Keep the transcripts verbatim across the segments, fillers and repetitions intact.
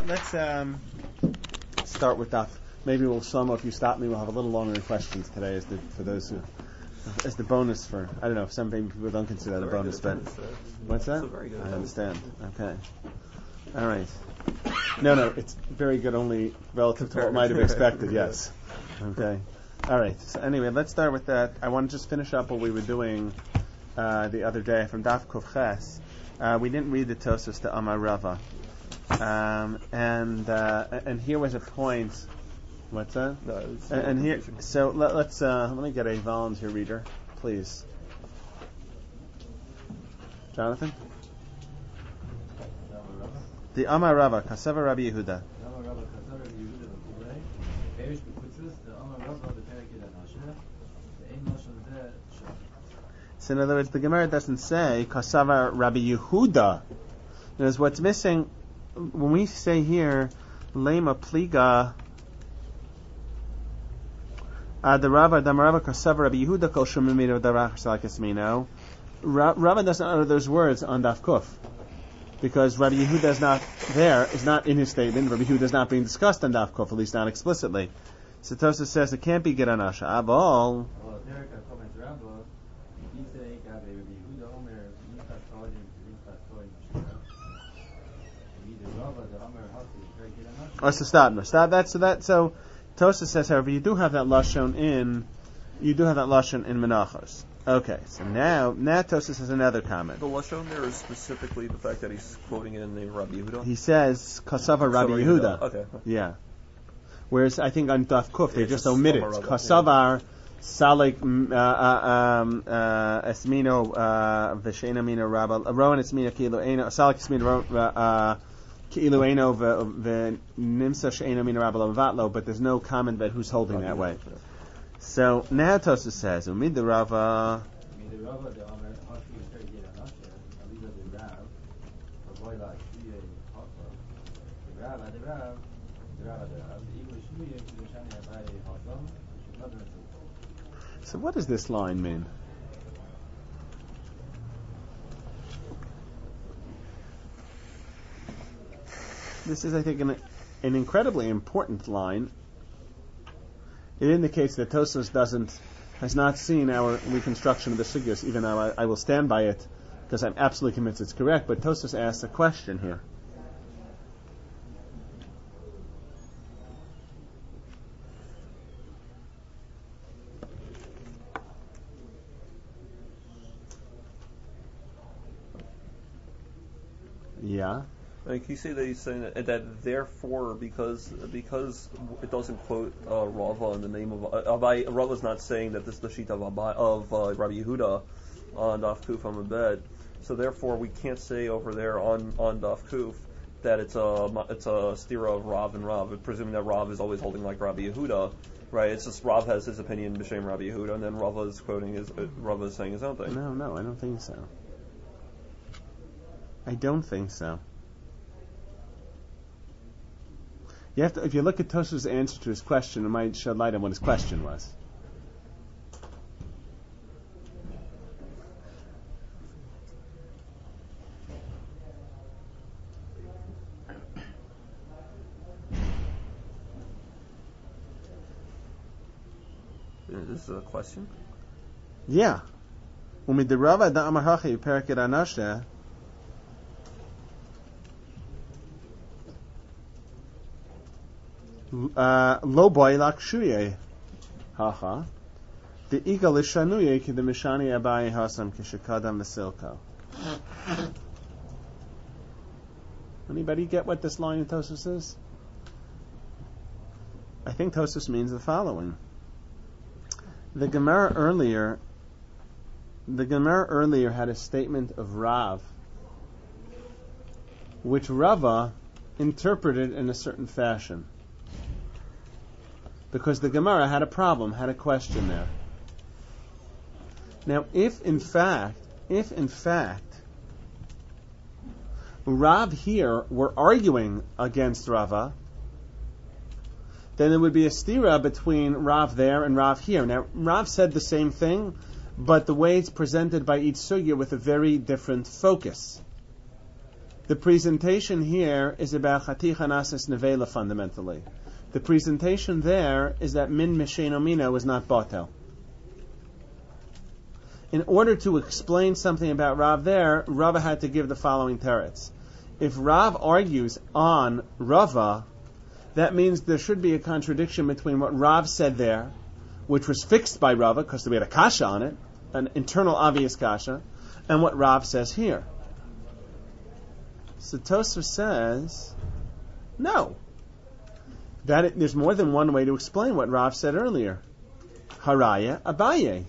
let, let's um, start with that. Maybe we'll sum up. If you stop me, we'll have a little longer questions today, as the, for those who, as the bonus for. I don't know. Some people don't consider that a bonus, but what's that? I understand. Okay. All right. No, no, it's very good. Only relative to what I might have expected. Yes. Okay. All right. So anyway, let's start with that. I want to just finish up what we were doing uh, the other day from Daf Kuf Ches. Uh, we didn't read the Tosfos to Amar Rava, um, and uh, and here was a point. What's that? No, and, and here, so let, let's uh, let me get a volunteer reader, please. Jonathan. The Amar Rava, Kasava Rabbi Yehuda. So in other words, the Gemara doesn't say Kasava Rabbi Yehuda. Because what's missing, when we say here, Lema Pliga, the Rava, Damarava Kasava Rabbi Yehuda, Kol Shumimino Darach Salakasmino. Rava doesn't utter those words on Daf Kuf, because Rabbi Yehuda is not there, is not in his statement. Rabbi Yehuda is not being discussed on Daf Kuf, at least not explicitly. So Tosfos says it can't be Geranasha. Abol. Oh, so stop, no, stop that. So that, so Tosfos says, however, you do have that lashon in, you do have that lashon in Menachos. Okay, so now, now Tosfos has another comment. The lashon there is specifically the fact that he's quoting it in the Rabbi Yehuda. He says Kasava Rabbi Yehuda. Yehuda. Okay. Yeah. Whereas I think on Daf Kuf they yeah, just omit it. Kasavar Salik Esmino Veshena Mina Rabba Rowan Esmino Kilo Eno Salik Esmino Kilo Eno V'Nimsa She'eno Mina Rabba Lavatlo, but there's no comment about who's holding that way. So now Tosfos says, Umid the Rava. So what does this line mean? This is, I think, an, an incredibly important line. It indicates that Tosfos doesn't, has not seen our reconstruction of the sugyos, even though I, I will stand by it, because I'm absolutely convinced it's correct, but Tosfos asks a question here. Yeah. Like you say that he's saying that, that therefore, because because it doesn't quote uh, Rava in the name of uh, Abai, Rava's not saying that this is the sheet of Abai, of uh, Rabbi Yehuda on Daf Kuf on the bed. So therefore, we can't say over there on on Daf Kuf that it's a it's a stira of Rav and Rav, presuming that Rav is always holding like Rabbi Yehuda, right? It's just Rav has his opinion b'shem Rabbi Yehuda, and then Rava is quoting his uh, Rava is saying his own thing. No, no, I don't think so. I don't think so. You have to, if you look at Tosfos' answer to his question, it might shed light on what his question was. Is this a question? Yeah. Umidirava da amahachi perakid anasheh. Lo boy lakshuye, haha. The igal ishanuye ki the mishani abai hasam kishakadam v'silko. Anybody get what this line in Tosfos is? I think Tosfos means the following. The Gemara earlier, the Gemara earlier had a statement of Rav, which Rava interpreted in a certain fashion. Because the Gemara had a problem, had a question there. Now, if in fact, if in fact, Rav here were arguing against Rava, then it would be a stira between Rav there and Rav here. Now, Rav said the same thing, but the way it's presented by each sugya with a very different focus. The presentation here is about Chaticha Nasis Nevela fundamentally. The presentation there is that Min Misheno Mino is not Batel. In order to explain something about Rav there, Rava had to give the following teretz. If Rav argues on Rava, that means there should be a contradiction between what Rav said there, which was fixed by Rava, because we had a kasha on it, an internal obvious kasha, and what Rav says here. So Tosfos says, no. That it, there's more than one way to explain what Rav said earlier. Haraya Abaye.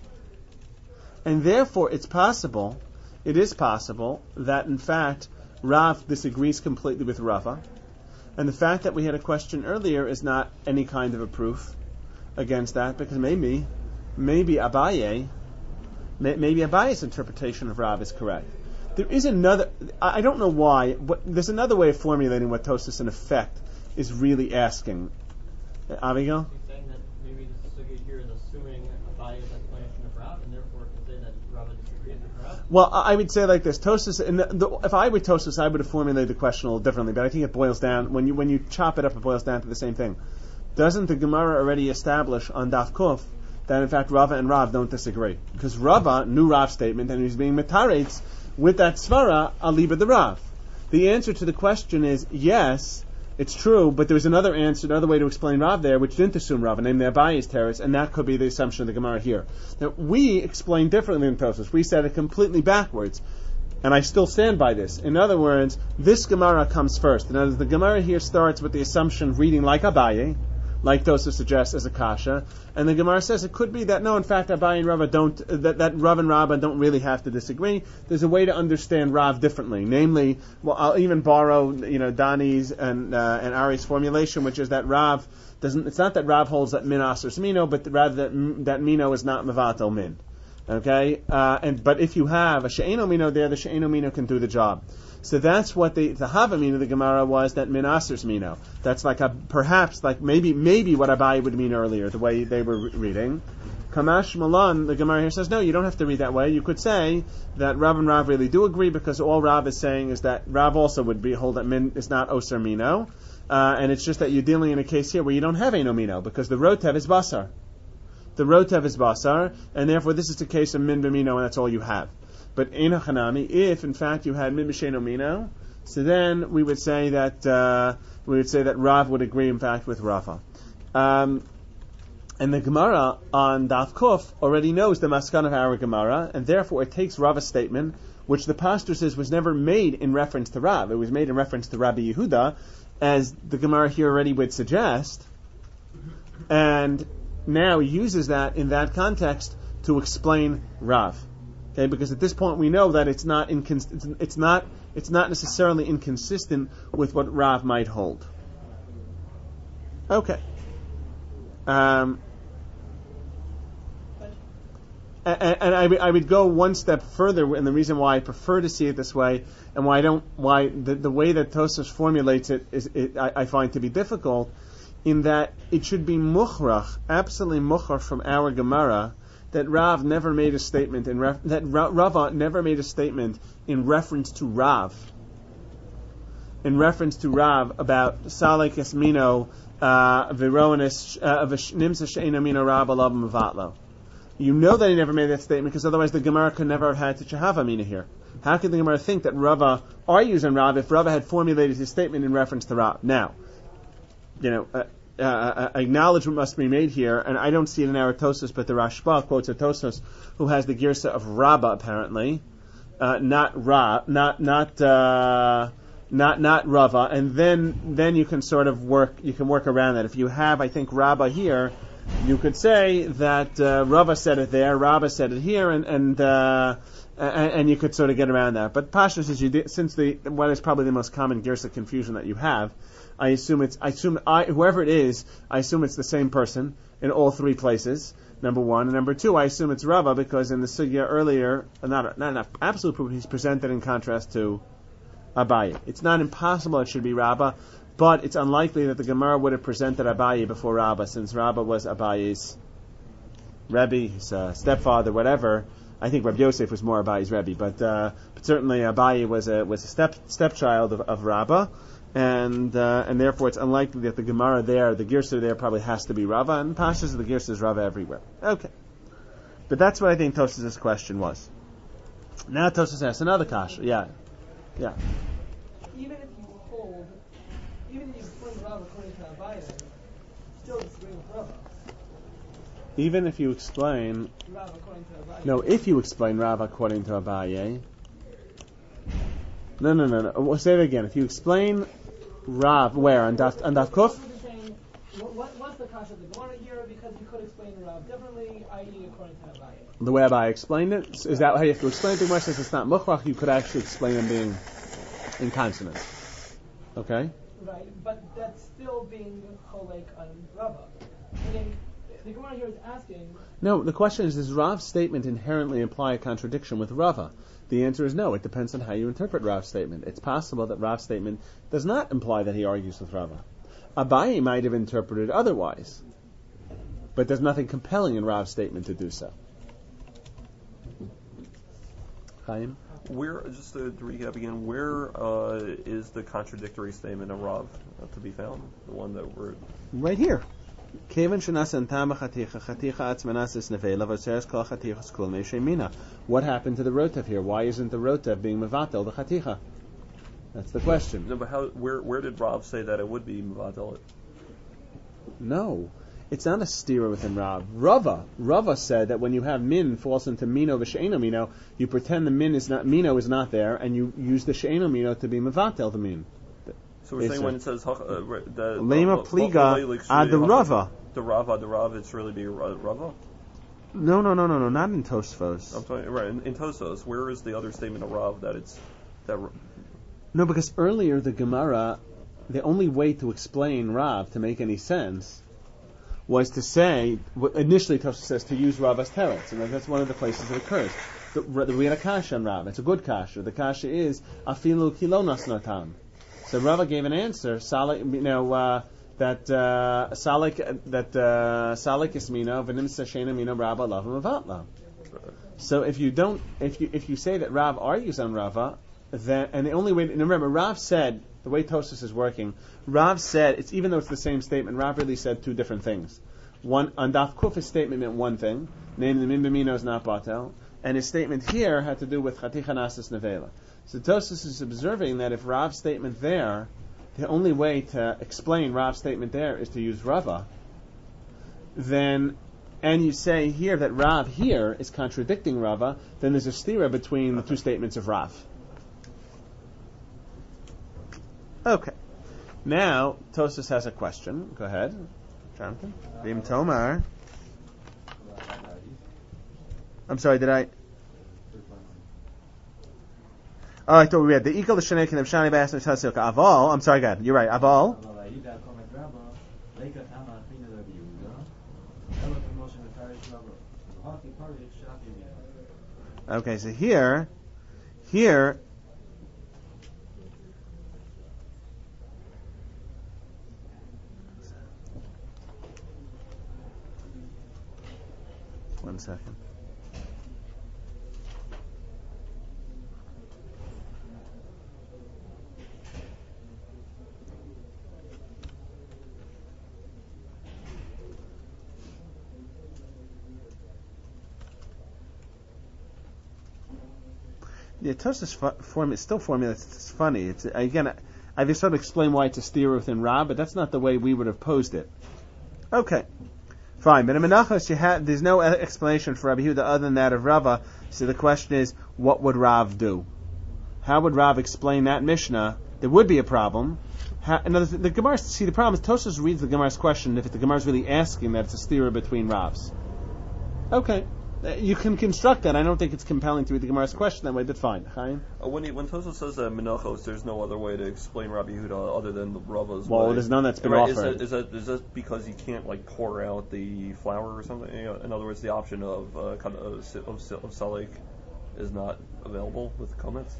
And therefore it's possible, it is possible, that in fact Rav disagrees completely with Rava. And the fact that we had a question earlier is not any kind of a proof against that, because maybe, maybe Abaye, may, maybe Abaye's interpretation of Rav is correct. There is another, I don't know why, but there's another way of formulating what Tosfos in effect is really asking. Uh, Abigail? He's saying that maybe the sugya here is assuming Abaye's explanation of Rav, and therefore can say that Rava disagrees with Rav. Well, I would say like this: Tosfos. And the, the, if I were Tosfos, I would have formulated the question a little differently. But I think it boils down when you when you chop it up, it boils down to the same thing. Doesn't the Gemara already establish on Daf Kuf that in fact Rava and Rav don't disagree? Because Rava knew Rav's statement and he's being metaretz with that svara aliba the Rav. The answer to the question is yes, it's true, but there's another answer, another way to explain Rav there, which didn't assume Rav, namely Abaye's teretz, and that could be the assumption of the Gemara here. Now, we explain differently in Tosfos. We said it completely backwards, and I still stand by this. In other words, this Gemara comes first. In other words, the Gemara here starts with the assumption reading like Abaye, like Tosfos suggests as a kasha, and the Gemara says it could be that no, in fact, Abaye and Rava don't, that, that Rav and Rabba don't really have to disagree. There's a way to understand Rav differently. Namely, well, I'll even borrow, you know, Dani's and uh, and Ari's formulation, which is that Rav doesn't. It's not that Rav holds that min asers mino, but rather that that mino is not mevatel min. Okay, uh, and but if you have a she'eno mino there, the she'eno mino can do the job. So that's what the the Havamina of the Gemara was, that min asers mino. That's like a perhaps like maybe maybe what Abaye would mean earlier, the way they were re- reading. Kamash Malan, the Gemara here says no, you don't have to read that way. You could say that Rav and Rav really do agree, because all Rav is saying is that Rav also would be hold that min is not oser mino, uh, and it's just that you're dealing in a case here where you don't have eno mino, because the rotev is basar. The rotev is basar, and therefore this is the case of min b'mino, and that's all you have. But in Hanami, if in fact you had min b'sheno mino, so then we would say that uh, we would say that Rav would agree, in fact, with Rava. Um, and the Gemara on Daf Kuf already knows the maskan of our Gemara, and therefore it takes Rava's statement, which the pastor says was never made in reference to Rav. It was made in reference to Rabbi Yehuda, as the Gemara here already would suggest, and now uses that in that context to explain Rav. Okay, because at this point we know that it's not incons- it's, it's not it's not necessarily inconsistent with what Rav might hold. Okay. Um, and, and I, I would go one step further, and the reason why I prefer to see it this way, and why I don't, why the, the way that Tosfos formulates it is, it, I, I find to be difficult, in that it should be mukhrach, absolutely mukhrach from our Gemara, that Rav never made a statement in ref- that Ra- Rava never made a statement in reference to Rav, in reference to Rav about Salek Esmino Vironis Nimsa Sheina Mino Rav Alav Mavatlo. You know that he never made that statement, because otherwise the Gemara could never have had to Chahava Mina here. How could the Gemara think that Rava argues on Rav if Rava had formulated his statement in reference to Rav? Now, you know. Uh, Uh, acknowledgement must be made here, and I don't see it in our Tosfos, but the Rashba quotes a Tosfos who has the girsa of Rabba apparently, uh, not Ra, not not uh, not not Rava, and then then you can sort of work you can work around that. If you have, I think, Rabba here, you could say that uh, Rava said it there, Rabba said it here, and and, uh, and and you could sort of get around that. But Pashas is you did, since the what is probably the most common girsa confusion that you have. I assume it's, I assume I, whoever it is, I assume it's the same person in all three places. Number one, and number two, I assume it's Rava, because in the sugya earlier, not not an absolute proof, he's presented in contrast to Abaye. It's not impossible it should be Rava, but it's unlikely that the Gemara would have presented Abaye before Rava, since Rava was Abaye's Rebbe, his uh, stepfather, whatever. I think Rabbi Yosef was more Abayi's Rebbe, but uh, but certainly Abayi was a was a step stepchild of, of Rabbah, and uh, and therefore it's unlikely that the Gemara there, the Girsa there, probably has to be Rava, and Pashas of the Girsa is Rava everywhere. Okay, but that's what I think Tosas' question was. Now Tosas asks another kasha. Yeah, yeah. Even if you hold, even if you explain Rav according to Abaye, still disagree with Rav. Even if you explain Rav according to Abaye. no, if you explain Rav according to Abaye. No, no, no, no. We'll say it again. If you explain Rav where on Daf on Daf Kuf. What, what, what's the kasha of the Gemara here? Because you could explain Rav differently, that is, according to Abaye. The way Abaye explained it, is that how you have to explain it? The Gemara says it's not mukhrach. You could actually explain them being in consonant. Okay. Right, but that's still being cholek on Rava. Meaning, the Gemara here is asking. No, the question is: does Rav's statement inherently imply a contradiction with Rava? The answer is no. It depends on how you interpret Rav's statement. It's possible that Rav's statement does not imply that he argues with Rava. Abaye might have interpreted otherwise, but there's nothing compelling in Rav's statement to do so. Chaim? Where, just to, to recap again, where uh, is the contradictory statement of Rav uh, to be found? The one that we're... Right here. What happened to the rotav here? Why isn't the rotav being mevatel the chaticha? That's the question. No, but how? Where? Where did Rav say that it would be mevatel? No, it's not a stira within Rav. Rava, Rava said that when you have min falls into mino v'she'eno mino, you pretend the min is not mino is not there, and you use the she'eno mino to be mevatel the min. So we're saying when it says uh, the lema pliga ad the Rava, the Rava, the Rava, it's really be Rava. No, no, no, no, no, not in Tosfos. I'm talking right in, in Tosfos. Where is the other statement of Rav that it's that? No, because earlier the Gemara, the only way to explain Rav to make any sense was to say, initially Tosfos says to use Rav as teretz, and that's one of the places it occurs. The, we had a kasha on Rav. It's a good kasha. The kasha is afilu kilonas notam. So Rava gave an answer, salik, you know, uh, that uh, salik that uh, salik ismino v'nimsa shena mino Rabba lavim avatla. So if you don't, if you if you say that Rav argues on Rava, then and the only way, and remember, Rav said the way Tosfos is working. Rav said it's even though it's the same statement, Rav really said two different things. One on Daf Kuf, his statement meant one thing, namely the min b'mino is not batel, and his statement here had to do with chaticha nasis nevela. So Tosfos is observing that if Rav's statement there, the only way to explain Rav's statement there is to use Rava, then, and you say here that Rav here is contradicting Rava, then there's a stira between the two statements of Rav. Okay. Now, Tosfos has a question. Go ahead, Jonathan. Vim Tomar. I'm sorry, did I... Oh, I thought we read the Ikal L'Shanei K'Nev Shani B'Asner Tasilka Aval. I'm sorry, God, you're right. Aval. Okay, so here, here. One second. The Tosfos form is still formula. It's funny. It's again. I, I've just sort of explained why it's a stira within Rav, but that's not the way we would have posed it. Okay, fine. But in Menachos, you have there's no explanation for Rabbi Yehuda other than that of Rava. So the question is, what would Rav do? How would Rav explain that Mishnah? There would be a problem. How, another th- the Gemara. See, the problem is Tosfos reads the Gemara's question if the Gemara is really asking that it's a stira between Ravs. Okay. You can construct that. I don't think it's compelling to read the Gemara's question that way, but fine. Chaim? Uh, when he, when Tosfos says that Menachos, there's no other way to explain Rabbi Yehuda other than the Rava's well, way. there's none that's been right, offered. Is that, is, that, is that because you can't like pour out the flour or something? You know, in other words, the option of uh, kind of, of, of salik is not available with comments.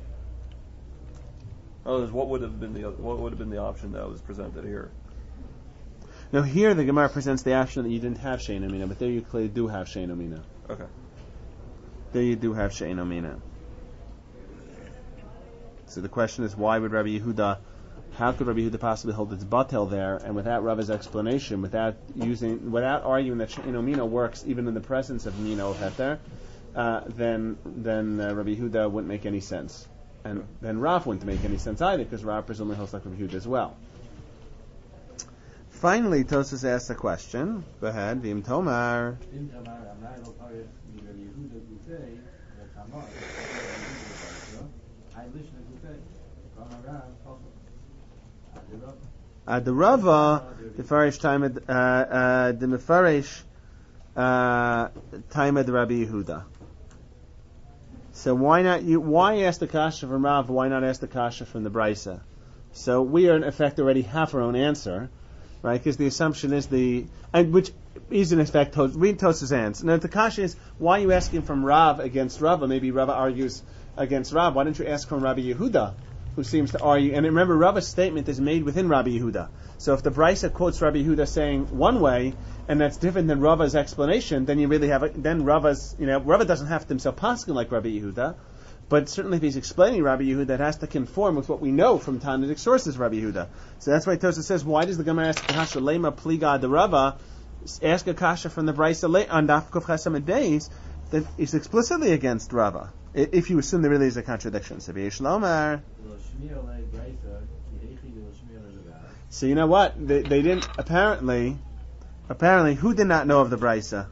Oh, what would have been the what would have been the option that was presented here? Now here the Gemara presents the option that you didn't have Shein Amina, but there you clearly do have Shein Amina. Okay. there you do have she'eino mina. So the question is, why would Rabbi Yehuda, how could Rabbi Yehuda possibly hold its batel there, and without Rava's explanation, without using, without arguing that she'eino mina works even in the presence of mina of heter, uh, then then uh, Rabbi Yehuda wouldn't make any sense, and then Rav wouldn't make any sense either, because Rav presumably holds like Rabbi Yehuda as well. Finally, Tosfos asks a question. Go ahead, Vim Tomar. Ad Rava, the Farish time uh uh the Mefarish uh time of Rabbi Yehuda. So why not you why ask the kasha from Rav, why not ask the kasha from the Brisa? So we are in effect already have our own answer, right? Because the assumption is the and which is in effect read Tosfos' answer. Now the kasha is, why are you asking from Rav against Rava? Maybe Rava argues against Rav. Why don't you ask from Rabbi Yehuda, who seems to argue? And remember, Rava's statement is made within Rabbi Yehuda. So if the Brisa quotes Rabbi Yehuda saying one way, and that's different than Rava's explanation, then you really have a, then Rava's, you know, Rava doesn't have to himself paskin like Rabbi Yehuda, but certainly if he's explaining Rabbi Yehuda, it has to conform with what we know from Talmudic sources, Rabbi Yehuda. So that's why Tosfos says, why does the Gemara ask kasha lema pliga de Rava, ask a kasha from the Brisa on Daf Kuf Chesam Days that is explicitly against Rava, if you assume there really is a contradiction. So So you know what? They, they didn't, apparently, apparently, who did not know of the Brisa?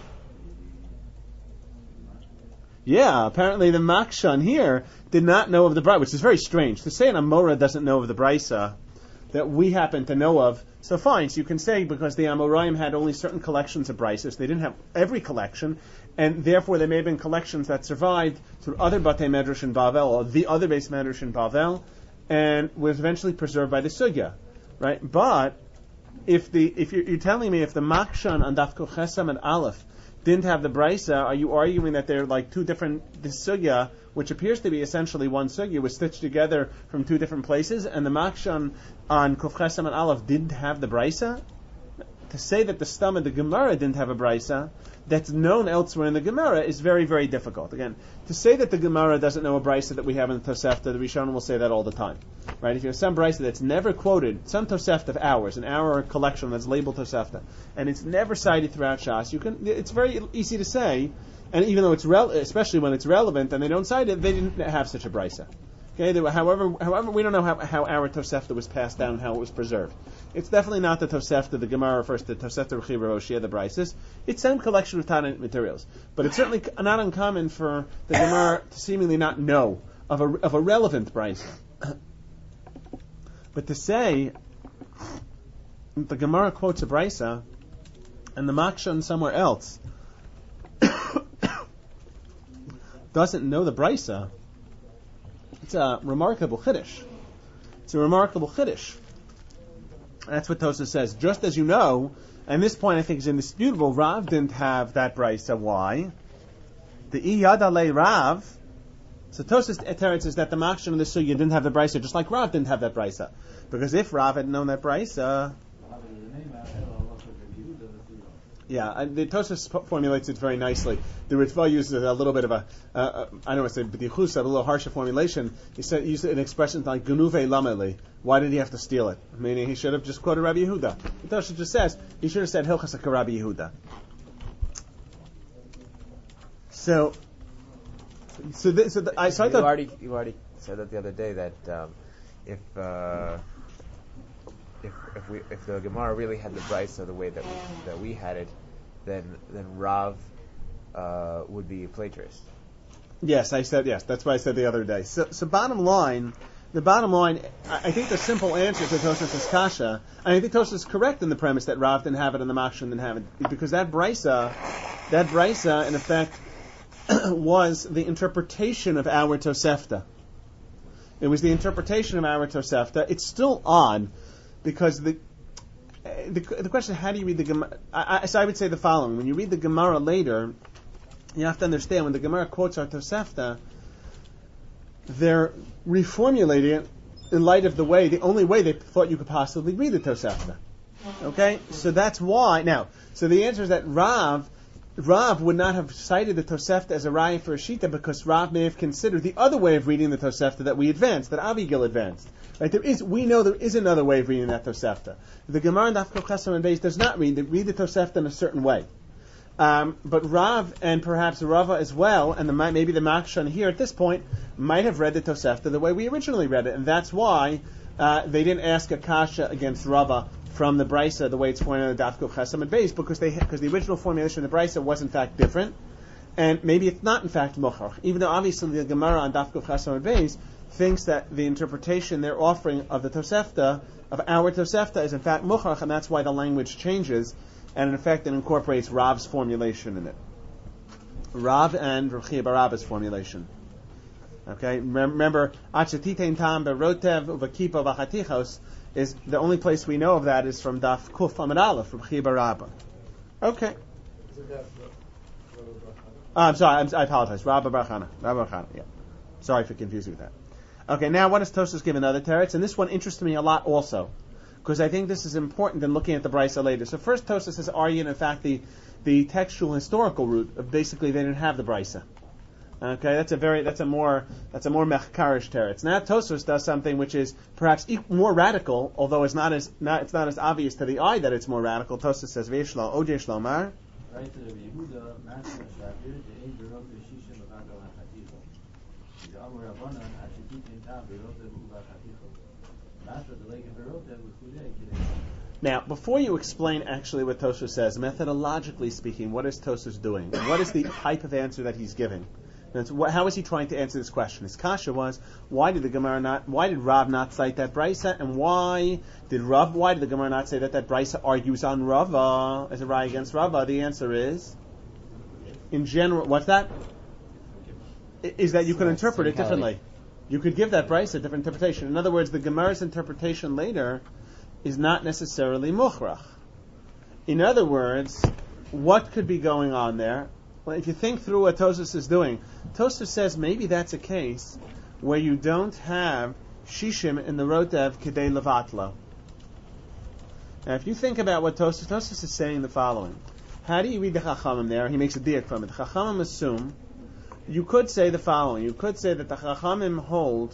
Yeah, apparently the Makshan here did not know of the Brisa, which is very strange. To say an Amora doesn't know of the Brisa that we happen to know of, so fine, so you can say because the Amoraim had only certain collections of Brisas, they didn't have every collection, and therefore there may have been collections that survived through other Batei Medrash in Bavel, or the other base Medrash in Bavel, and was eventually preserved by the Sugya. Right, but if the if you're, you're telling me if the Makshan and Daf Kuf Chesam and Aleph didn't have the Brisa, are you arguing that they're like two different the Sugya, which appears to be essentially one Sugya, was stitched together from two different places, and the Makshan on Kuf Chesam and Aleph didn't have the Brisa? To say that the Stam of the Gemara didn't have a Brisa that's known elsewhere in the Gemara is very, very difficult. Again, to say that the Gemara doesn't know a Brisa that we have in the Tosefta, the Rishonim will say that all the time. Right? If you have some Brisa that's never quoted, some Tosefta of ours, an hour collection that's labeled Tosefta, and it's never cited throughout Shas, you can. It's very easy to say, and even though it's rel- especially when it's relevant and they don't cite it, they didn't have such a Brisa. Okay, they were, however, however, we don't know how, how our Tosefta was passed down and how it was preserved. It's definitely not the Tosefta. The Gemara refers to Tosefta Rechiv Roshia, the Brises. It's some collection of Tanit materials, but it's certainly not uncommon for the Gemara to seemingly not know of a of a relevant Brisa. But to say the Gemara quotes a Brisa and the Makshan somewhere else doesn't know the Brisa, it's a remarkable chiddush. It's a remarkable chiddush. That's what Tosfos says. Just as you know, and this point I think is indisputable, Rav didn't have that Brisa. Why? The Iyadale Rav. So Tosfos Teretz is that the Makshan and the Sugya didn't have the Brisa, just like Rav didn't have that Brisa. Because if Rav had known that Brisa, yeah, and the Tosfos formulates it very nicely. The Ritva uses a little bit of a, uh, uh, I don't want to say b'dichus, a little harsher formulation. He said he used an expression like genuve lameli. Why did he have to steal it? Meaning he should have just quoted Rabbi Yehuda. The Tosfos just says he should have said Hilchas Rabbi Yehuda. So, so, th- so th- I, so I you thought already you already said that the other day that um, if uh, if if we if the Gemara really had the Brisa the way that we, that we had it, then then Rav uh, would be a plagiarist. Yes, I said yes. That's what I said the other day. So, so bottom line, the bottom line, I, I think the simple answer to Tosfos' kasha, and I think Tosfos is correct in the premise that Rav didn't have it and the Makshan didn't have it, because that brisa, that brisa, in effect, was the interpretation of our Tosefta. It was the interpretation of our Tosefta. It's still odd because the the, the question, how do you read the Gemara? I, I, so I would say the following: when you read the Gemara later, you have to understand when the Gemara quotes our Tosefta, they're reformulating it in light of the way, the only way they thought you could possibly read the Tosefta. Okay, so that's why. Now, so the answer is that Rav Rav would not have cited the Tosefta as a raya for a shita because Rav may have considered the other way of reading the Tosefta that we advanced, that Avigil advanced. Right? There is, we know there is another way of reading that Tosefta. The Gemara in Daf Kuf Chesam and Beis does not read the, read the Tosefta in a certain way. Um, but Rav and perhaps Rava as well, and the, maybe the Makshan here at this point might have read the Tosefta the way we originally read it, and that's why uh, they didn't ask a kasha against Rava from the Brisa the way it's formulated in Daf Kuf Chesam and Beis, because they because the original formulation of the Brisa was in fact different, and maybe it's not in fact Mukhrach, even though obviously the Gemara on Daf Kuf Chesam and Beis thinks that the interpretation they're offering of the Tosefta, of our Tosefta, is in fact Mukhrach, and that's why the language changes, and in effect it incorporates Rav's formulation in it. Rav and Rav Chia bar Abba's formulation. Okay, remember, Achatitein tam berotev uvakipa v'chatichos is the only place we know of that is from Daf Kuf Amud Aleph from Chia bar Abba. Okay. Uh, I'm sorry, I'm, I apologize. Rabba bar Chana. Rabba bar Chana, yeah. Sorry for confusing with that. Okay, now what does Tosfos give another teretz? And this one interests me a lot also, because I think this is important in looking at the Brisa later. So first Tosfos has argued, in fact, the, the textual historical root of basically they didn't have the Brisa. Okay, that's a very, that's a more, that's a more mechkarish teretz. Now Tosfos does something which is perhaps e- more radical, although it's not as, not, it's not as obvious to the eye that it's more radical. Tosfos says, Ve'eshlo, Ojei Shlomar. Now, before you explain actually what Tosfos says, methodologically speaking, what is Tosfos doing? What is the type of answer that he's giving? What, how is he trying to answer this question? His kasha was, why did the Gemara not, why did Rav not cite that Brisa, and why did Rav, why did the Gemara not say that that Brisa argues on Rava as a raya against Rava? The answer is, in general, what's that? Is that you could interpret it differently. You could give that Brisa a different interpretation. In other words, the Gemara's interpretation later is not necessarily mukhrach. In other words, what could be going on there? Well, if you think through what Tosfos is doing, Tosfos says maybe that's a case where you don't have shishim in the rotev kedei levatlo. Now, if you think about what Tosfos, Tosfos is saying the following. How do you read the Chachamim there? He makes a diak from it. The Chachamim assume, you could say the following. You could say that the Chachamim hold,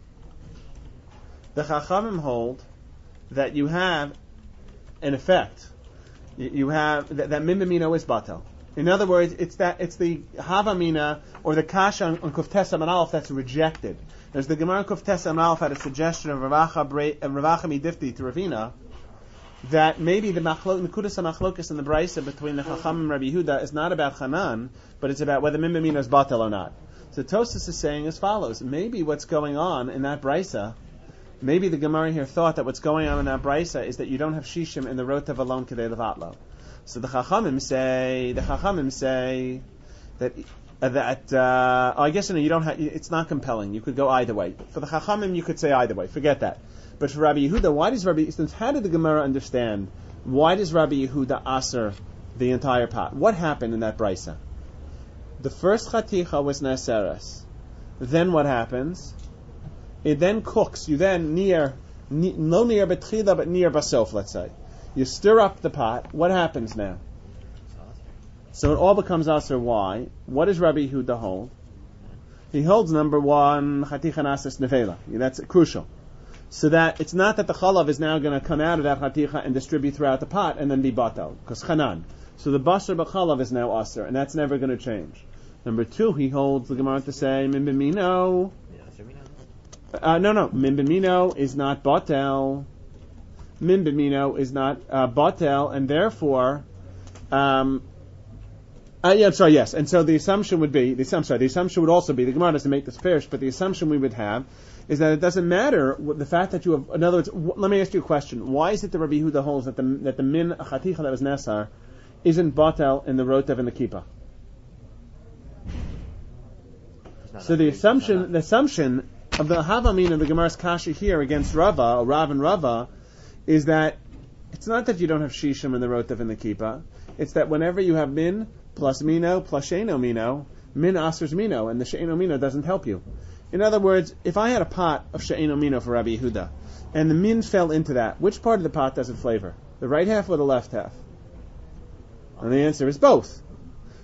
the Chachamim hold that you have, in effect, you, you have, that, that Mim B'mino is Batel. In other words, it's that it's the Havamina or the Kasha on, on Kuftes Amud Aleph that's rejected. There's the Gemara Kuftes Amud Aleph had a suggestion of Ravacha Midifti to Ravina that maybe the Machlok, Nekudas HaMachlokas in the Brisa between the Chacham and Rabbi Yehuda is not about Hanan, but it's about whether Mim B'mino is Batel or not. So Tosfos is saying as follows: maybe what's going on in that Brisa, maybe the Gemara here thought that what's going on in that Brisa is that you don't have Shishim in the Rotev alone Kedei Levatlo. So the Chachamim say, the Chachamim say that uh, that uh, oh, I guess you know you don't have. It's not compelling. You could go either way. For the Chachamim, you could say either way. Forget that. But for Rabbi Yehuda, why does Rabbi? Since how did the Gemara understand? Why does Rabbi Yehuda aser the entire pot? What happened in that brisa? The first chaticha was neseres. Then what happens? It then cooks. You then near, no near betchila, but near basof. Let's say. You stir up the pot. What happens now? So it all becomes aser. Why? What does Rabbi Yehuda hold? He holds number one, chaticha nasis nevela. That's crucial. So that it's not that the chalav is now going to come out of that chaticha and distribute throughout the pot and then be batal, because chanan. So the basar b'chalav is now aser, and that's never going to change. Number two, he holds the Gemara to say min b'mino. Uh, no, no, min b'mino is not batel. Min b'mino is not uh, batel, and therefore, um, uh, yeah, I'm sorry, yes. And so the assumption would be, the, I'm sorry, the assumption would also be, the Gemara doesn't make this first, but the assumption we would have is that it doesn't matter the fact that you have. In other words, w- let me ask you a question: why is it that Rabbi Yehuda holds that the that the min chaticha that was nesar isn't batel in the rotev and the kippah? So the assumption, the assumption of the havamin of the Gemara's kasha here against Rava, or Rav and Rava, is that it's not that you don't have shishim in the rotev and the kippah. It's that whenever you have min plus mino plus sheino mino, min asers mino, and the sheino mino doesn't help you. In other words, if I had a pot of she'eno mino for Rabbi Yehuda, and the min fell into that, which part of the pot does it flavor? The right half or the left half? And the answer is both.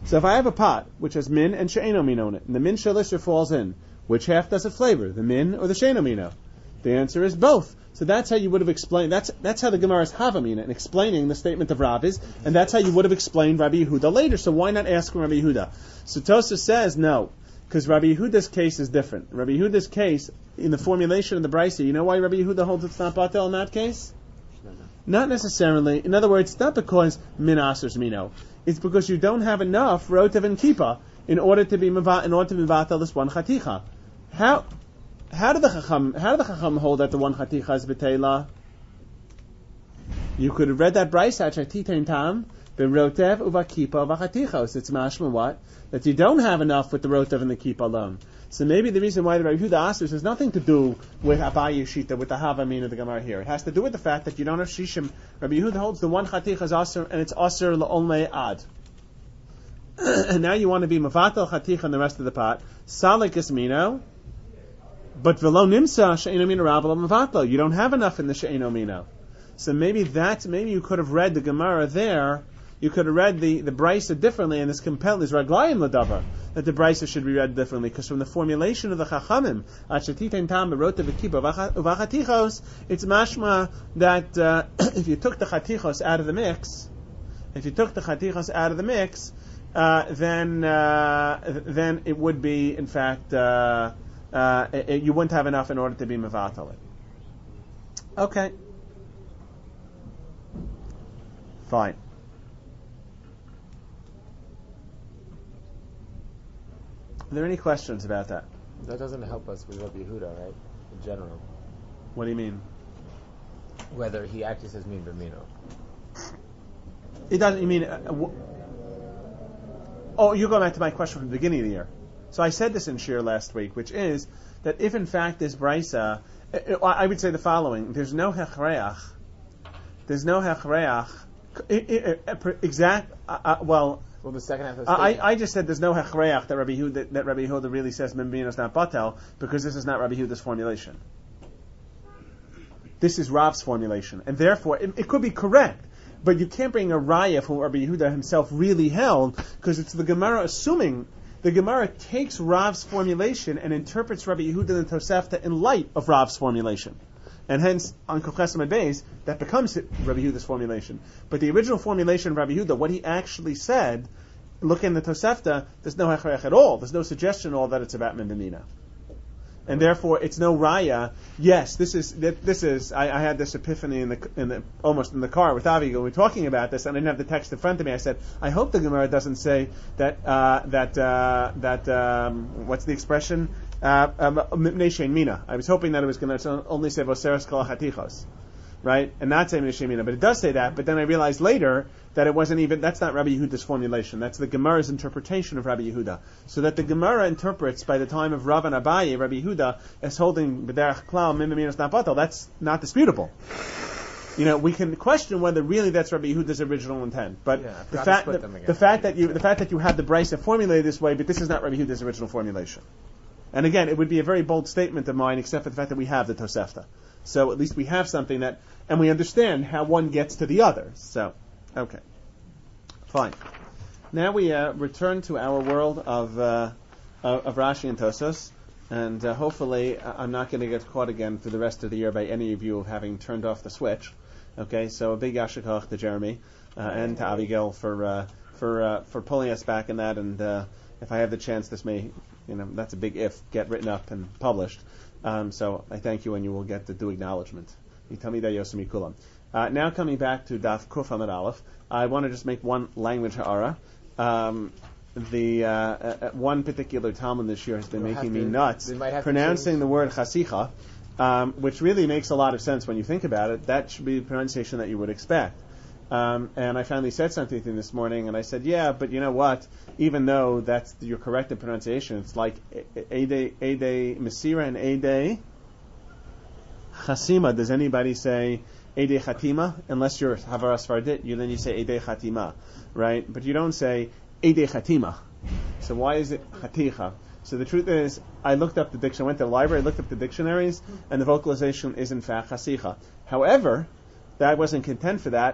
So if I have a pot which has min and she'eno mino in it, and the min shalisher falls in, which half does it flavor, the min or the she'eno mino? The answer is both. So that's how you would have explained. That's that's how the Gemara is havamina in explaining the statement of Rav is, and that's how you would have explained Rabbi Yehuda later. So why not ask Rabbi Yehuda? So Tosafos says no, because Rabbi Yehuda's case is different. Rabbi Yehuda's case in the formulation of the Brisa, you know why Rabbi Yehuda holds it's not batel in that case? Not necessarily. In other words, it's not because min asers mino. It's because you don't have enough rotev and kippah in order to be mava, in order to be batel this one chaticha. How? How did the Chacham, how did the Chacham hold that the one chaticha is betela? You could have read that Brisa, Chatitain Tam, Berotev uva kippah uva chatichos. It's mashma what? That you don't have enough with the rotev and the kippah alone. So maybe the reason why the Rabbi Yehuda asks has nothing to do with Abaye Shita, with the Havamin of the Gemara here. It has to do with the fact that you don't have Shishim. Rabbi Yehuda holds the one chaticha is aser, and it's aser la'olmei ad. And now you want to be mavatal chaticha in the rest of the pot. Salik is mino. But velo nimsa she'eno mino rabba mavatlo. You don't have enough in the she'eno mino. So maybe that, maybe you could have read the Gemara there. You could have read the the Brisa differently, and this compelled is raglayim ladavar that the Brisa should be read differently, because from the formulation of the Chachamim, achatitain tam berota v'kippah uvachatichos, it's mashma that uh, if you took the chatichos out of the mix, if you took the chatichos out of the mix, uh, then uh, then it would be in fact. Uh, Uh, it, you wouldn't have enough in order to be mevatel it. Okay. Fine. Are there any questions about that? That doesn't help us with Rabbi Yehuda, right? In general. What do you mean? Whether he actually says min b'mino. It doesn't, you mean... Uh, w- oh, you're going back to my question from the beginning of the year. So I said this in Shir last week, which is that if in fact this Brisa, I would say the following: there's no hechreach, there's no hechreach, exact. Uh, uh, well, well, the second half of the I, I just said there's no hechreach that Rabbi Yehuda, that Rabbi Yehuda really says Mimbino is not batel, because this is not Rabbi Yehuda's formulation. This is Rav's formulation, and therefore it, it could be correct. But you can't bring a raya from Rabbi Yehuda himself really held, because it's the Gemara assuming. The Gemara takes Rav's formulation and interprets Rabbi Yehuda and Tosefta in light of Rav's formulation. And hence, on Kochesim Beis, that becomes Rabbi Yehuda's formulation. But the original formulation of Rabbi Yehuda, what he actually said, look in the Tosefta, there's no hechrech at all. There's no suggestion at all that it's about Mendamina. And therefore, it's no raya. Yes, this is this is. I, I had this epiphany in the in the almost in the car with Avi. We were talking about this, and I didn't have the text in front of me. I said, I hope the Gemara doesn't say that uh, that uh, that um, what's the expression? Mipnei mina. I was hoping that it was going to only say voseres kol hatichos, right, and not say mipnei mina. But it does say that. But then I realized later that it wasn't even, that's not Rabbi Yehuda's formulation. That's the Gemara's interpretation of Rabbi Yehuda. So that the Gemara interprets by the time of Rav and Abaye, Rabbi Yehuda, as holding B'derech Klal, Mim Minas not batel. That's not disputable. You know, we can question whether really that's Rabbi Yehuda's original intent. But yeah, the fact that, the fact that you, the fact that you have the Brisa formulated this way, but this is not Rabbi Yehuda's original formulation. And again, it would be a very bold statement of mine, except for the fact that we have the Tosefta. So at least we have something that, and we understand how one gets to the other. So, okay. Fine. Now we uh, return to our world of uh, of Rashi and Tosfos, and uh, hopefully I'm not going to get caught again for the rest of the year by any of you of having turned off the switch. Okay, so a big yashikach to Jeremy uh, and to Abigail for uh, for uh, for pulling us back in that, and uh, if I have the chance, this may, you know, that's a big if, get written up and published. Um, so I thank you, and you will get the due acknowledgement. Yitamida Yosemi Kulam. Uh, now coming back to Daf Kuf Amud Aleph, I want to just make one language ha'ara. Um, the uh, uh, one particular Talmud this year has been You'll making to, me nuts, pronouncing the word chasicha, um, which really makes a lot of sense when you think about it. That should be the pronunciation that you would expect. Um, and I finally said something to him this morning, and I said, yeah, but you know what? Even though that's your corrected pronunciation, it's like Ede Ede Mesira and Ede Chasima. Does anybody say Ede Chatima? Unless you're Havaras Fardit, you then you say Ede Chatima, right? But you don't say Ede Chatima. So why is it Chaticha? So the truth is, I looked up the dictionary, I went to the library, I looked up the dictionaries, and the vocalization is in fact Chasicha. However, that I wasn't content for that.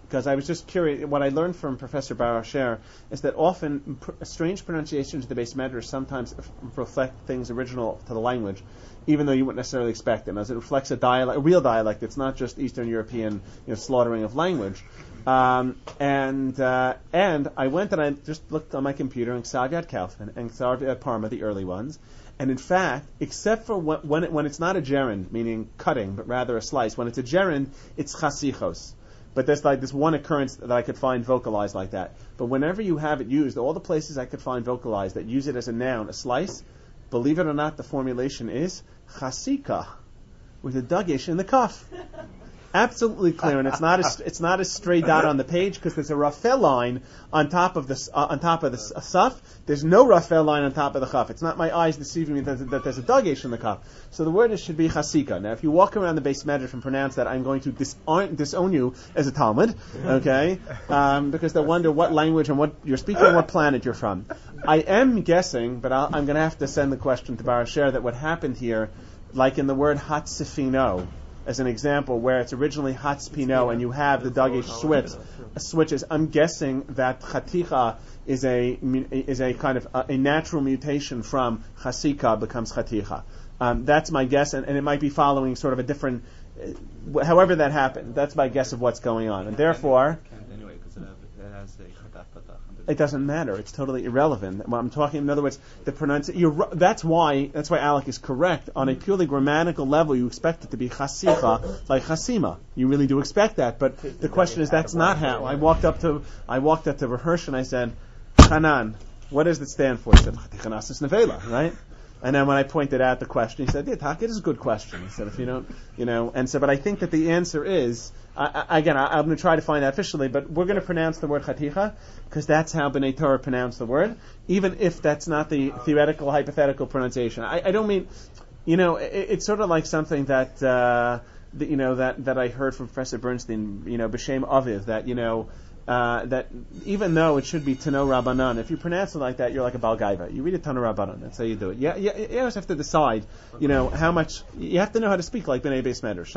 because I was just curious. What I learned from Professor Barasher is that often pr- strange pronunciations of the base medrash sometimes f- reflect things original to the language, even though you wouldn't necessarily expect them, as it reflects a dialect, a real dialect. It's not just Eastern European, you know, slaughtering of language. Um, and uh, and I went and I just looked on my computer in Xavier Kaufman and Xavier Parma, the early ones. And in fact, except for when, when, it, when it's not a gerund, meaning cutting, but rather a slice, when it's a gerund, it's chasichos. But there's like this one occurrence that I could find vocalized like that. But whenever you have it used, all the places I could find vocalized that use it as a noun, a slice, believe it or not, the formulation is chasika, with a dagesh in the kaf. Absolutely clear, and it's not a, it's not a stray dot on the page because there's a rafel line on top of the uh, on top of the uh, saf. There's no rafel line on top of the chaf. It's not my eyes deceiving me that, that there's a dagesh in the kaf. So the word is, should be chasika. Now, if you walk around the base medrash and pronounce that, I'm going to disown, disown you as a Talmud, okay? Um, because they'll wonder what language and what you're speaking and what planet you're from. I am guessing, but I'll, I'm going to have to send the question to Barasher that what happened here, like in the word hatzifino, as an example, where it's originally Hatzpino and you have the dagesh switch, switches. I'm guessing that Chaticha is a is a kind of a, a natural mutation from Chasika becomes Chaticha. Um, that's my guess, and, and it might be following sort of a different. Uh, however that happened, that's my guess of what's going on, and therefore. Anyway, because it has a chataf patach. It doesn't matter. It's totally irrelevant. What I'm talking, in other words, the pronunciation. That's why. That's why Alec is correct. On a purely grammatical level, you expect it to be chasicha, like chasima. You really do expect that. But the question is, that's not how. I walked up to. I walked up to Hirsch and I said, Hanan, what does it stand for? He said, Chatichanasis nevela, right? And then when I pointed out the question, he said, yeah, Taka, it is a good question. He said, if you don't, you know, and so, but I think that the answer is, I, I, again, I, I'm going to try to find that officially, but we're going to pronounce the word chaticha, because that's how B'nai Torah pronounce the word, even if that's not the theoretical, hypothetical pronunciation. I, I don't mean, you know, it, it's sort of like something that, uh, that, you know, that, that I heard from Professor Bernstein, you know, B'Shem Aviv, that, you know, Uh, that even though it should be Tano Rabbanan, if you pronounce it like that, you're like a Balgaiva. You read it Tano Rabbanan. That's how you do it. Yeah, yeah, you always have to decide, you know, how much, you have to know how to speak like B'nai Beis Medrash.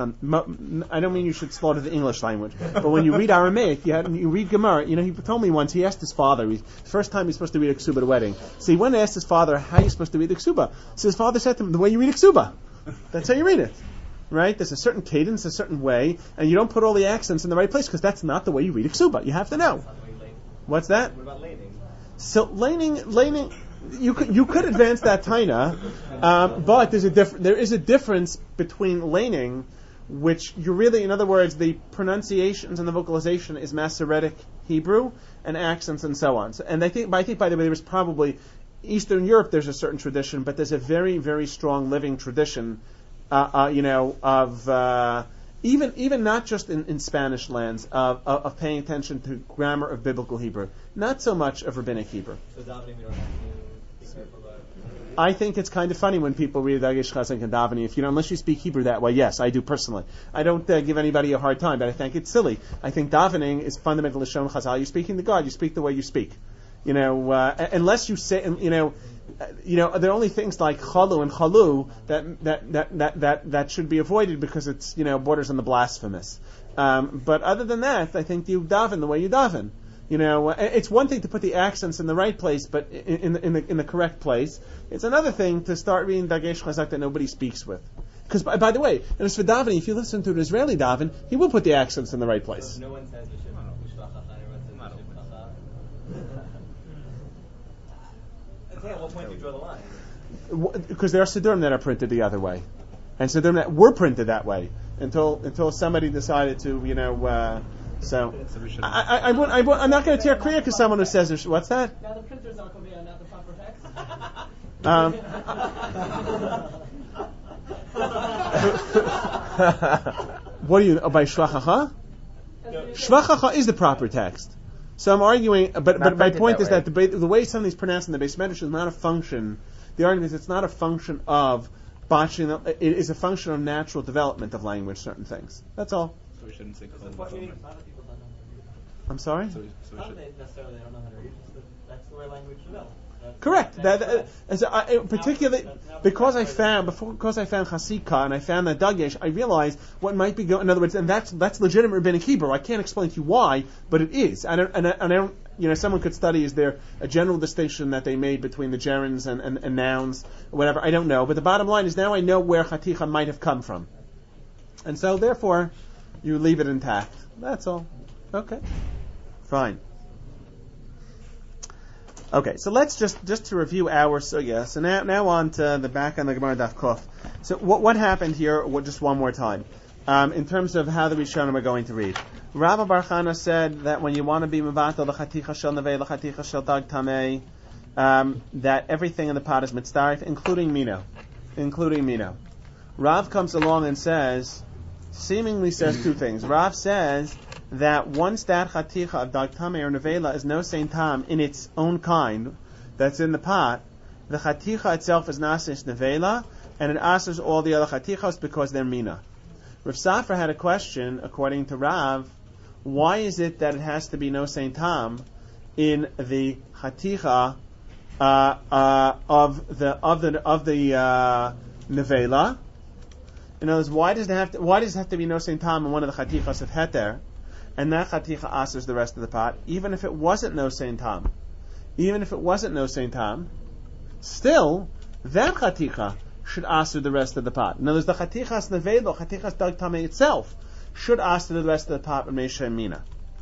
I don't mean you should slaughter the English language, but when you read Aramaic, you, have, you read Gemara, you know, he told me once, he asked his father, he, first time he's supposed to read a Ksuba at a wedding. So he went and asked his father, how are you supposed to read the Ksuba? So his father said to him, the way you read a Ksuba. That's how you read it. Right? There's a certain cadence, a certain way, and you don't put all the accents in the right place because that's not the way you read a ksuba. You have to know. What's that? What about laning? So laning, laning, you could you could advance that taina, um, but there's a diff- there is a difference between laning, which you really, in other words, the pronunciations and the vocalization is Masoretic Hebrew and accents and so on. So, and I think, I think by the way, there was probably Eastern Europe. There's a certain tradition, but there's a very very strong living tradition. Uh, uh, you know, of uh, even even not just in, in Spanish lands of, of of paying attention to grammar of biblical Hebrew, not so much of rabbinic Hebrew. So davening, we don't have to be careful about. I think it's kind of funny when people read Dagesh Chazan and davening. If you know, unless you speak Hebrew that way, yes, I do personally. I don't uh, give anybody a hard time, but I think it's silly. I think davening is fundamental to Shon Chazal. You're speaking to God. You speak the way you speak. You know, uh, unless you say, you know. You know, there are only things like chalu and chalu that that, that, that, that that should be avoided because it's, you know, borders on the blasphemous. Um, but other than that, I think you daven the way you daven. You know, it's one thing to put the accents in the right place, but in, in, the, in, the, in the correct place. It's another thing to start reading Dagesh Chazak that nobody speaks with. Because, by, by the way, and as for davening, if you listen to an Israeli daven, he will put the accents in the right place. So no one says we should. At what point do you draw the line? Because there are Siddurim that are printed the other way, and Siddurim that were printed that way until until somebody decided to, you know. Uh, so I, I, I, won't, I won't, I'm not going to tear Kriya because someone who says there's, what's that? Now the printers are Korea, not the proper text. Um, what do you oh, by Shvachacha? Shvachacha is the proper text. So I'm arguing, but but my point is that the, the way something's pronounced in the base medrash is not a function. The argument is it's not a function of botching. It is a function of natural development of language. Certain things. That's all. So we shouldn't say kol. A lot of people don't know how to read. I'm sorry. So we, so we Not should. that they necessarily don't know how to read. Just that that's the way language develops. Correct. That's That, that, as I, I- particularly That's not- because I that's found before because I found Chasika and I found that Dagesh, I realized what might be going. In other words, and that's that's legitimate rabbinic Hebrew. I can't explain to you why, but it is. I don't, and I, and I don't. You know, someone could study, is there a general distinction that they made between the gerunds and, and, and nouns, or whatever? I don't know. But the bottom line is now I know where Chaticha might have come from. And so, therefore, you leave it intact. That's all. Okay. Fine. Okay, so let's just, just to review our, so yeah, so now, now on to the back on the Gemara Daf Kuf. So what, what happened here, well, just one more time, um, in terms of how the Rishonim are going to read. Rabbi Bar Chana said that when you want to be Mavatal, the Chaticha Shel Nevei, the Chaticha Shel Dag Tamei, um, that everything in the pot is mitzdarif, including Mino. Including Mino. Rav comes along and says, seemingly says two things. Rav says that once that Chaticha of Dag Tamei or Nevela is no Saint Tam in its own kind, that's in the pot, the Chaticha itself is Nasis Nevela, and it answers all the other Chatichos because they're Mina. Rav Safra had a question, according to Rav, why is it that it has to be no Saint Tam in the Chaticha uh, uh, of the of the of the uh, Nevela? In other words, why does it have to why does it have to be no Saint Tam in one of the Chatichas of Heter, and that Chaticha answers the rest of the pot, even if it wasn't no Saint Tam, even if it wasn't no Saint Tam, still that Chaticha should answer the rest of the pot. In other words, the Chatichas Nevela, Chatichas Dag Tamei itself, should ask the rest of the pot with Meisha and Mina.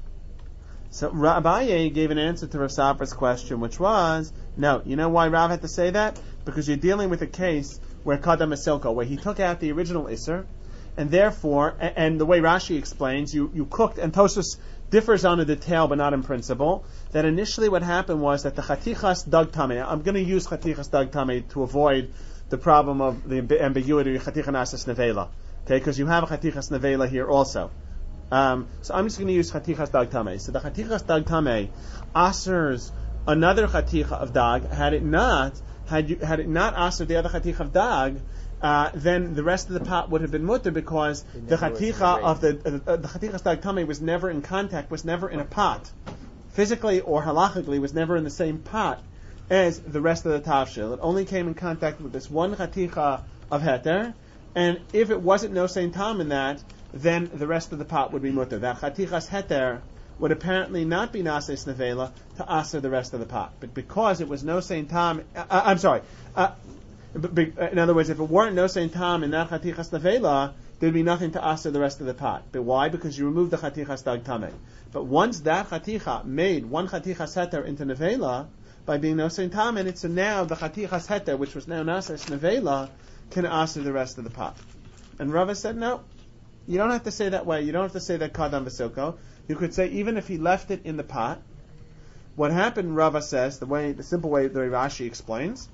So Abaye gave an answer to Rav Safra's question, which was, no, you know why Rav had to say that? Because you're dealing with a case where Kadam Esilko, where he took out the original Isser, and therefore, and, and the way Rashi explains, you, you cooked, and Tosfos differs on a detail but not in principle, that initially what happened was that the Chatichas Dag Tamei, I'm going to use Chatichas Dag Tamei to avoid the problem of the ambiguity of Chaticha Nasis Nevela. Okay, because you have a Chatichas Nevela here also. Um, so I'm just going to use Chatichas Dag Tamei. So the Chatichas Dag Tamei asers another Chaticha of Dag. Had it not, had you, had it not aser the other Chaticha of Dag, uh, then the rest of the pot would have been mutter because the Chaticha of the uh, uh, the Chatichas Dag Tamei was never in contact, was never in a pot, physically or halachically was never in the same pot as the rest of the tavshil. It only came in contact with this one Chaticha of Heter. And if it wasn't no Saint Tam in that, then the rest of the pot would be mutter. That Chatichas Heter would apparently not be Nases Nevela to aser the rest of the pot. But because it was no Saint Tam, uh, I'm sorry, uh, b- b- in other words, if it weren't no Saint Tam in that Chatichas Nevela, there'd be nothing to aser the rest of the pot. But why? Because you removed the Chatichas Dag Tamei. But once that Chaticha made one Chatichas Heter into Nevela, by being no Saint Tam in it, so now the Chatichas Heter, which was now Nases Nevela, can aser the rest of the pot. And Rava said, no, you don't have to say that way. You don't have to say that Kadam V'Silko. You could say even if he left it in the pot, what happened, Rava says, the way, the simple way the Rashi explains,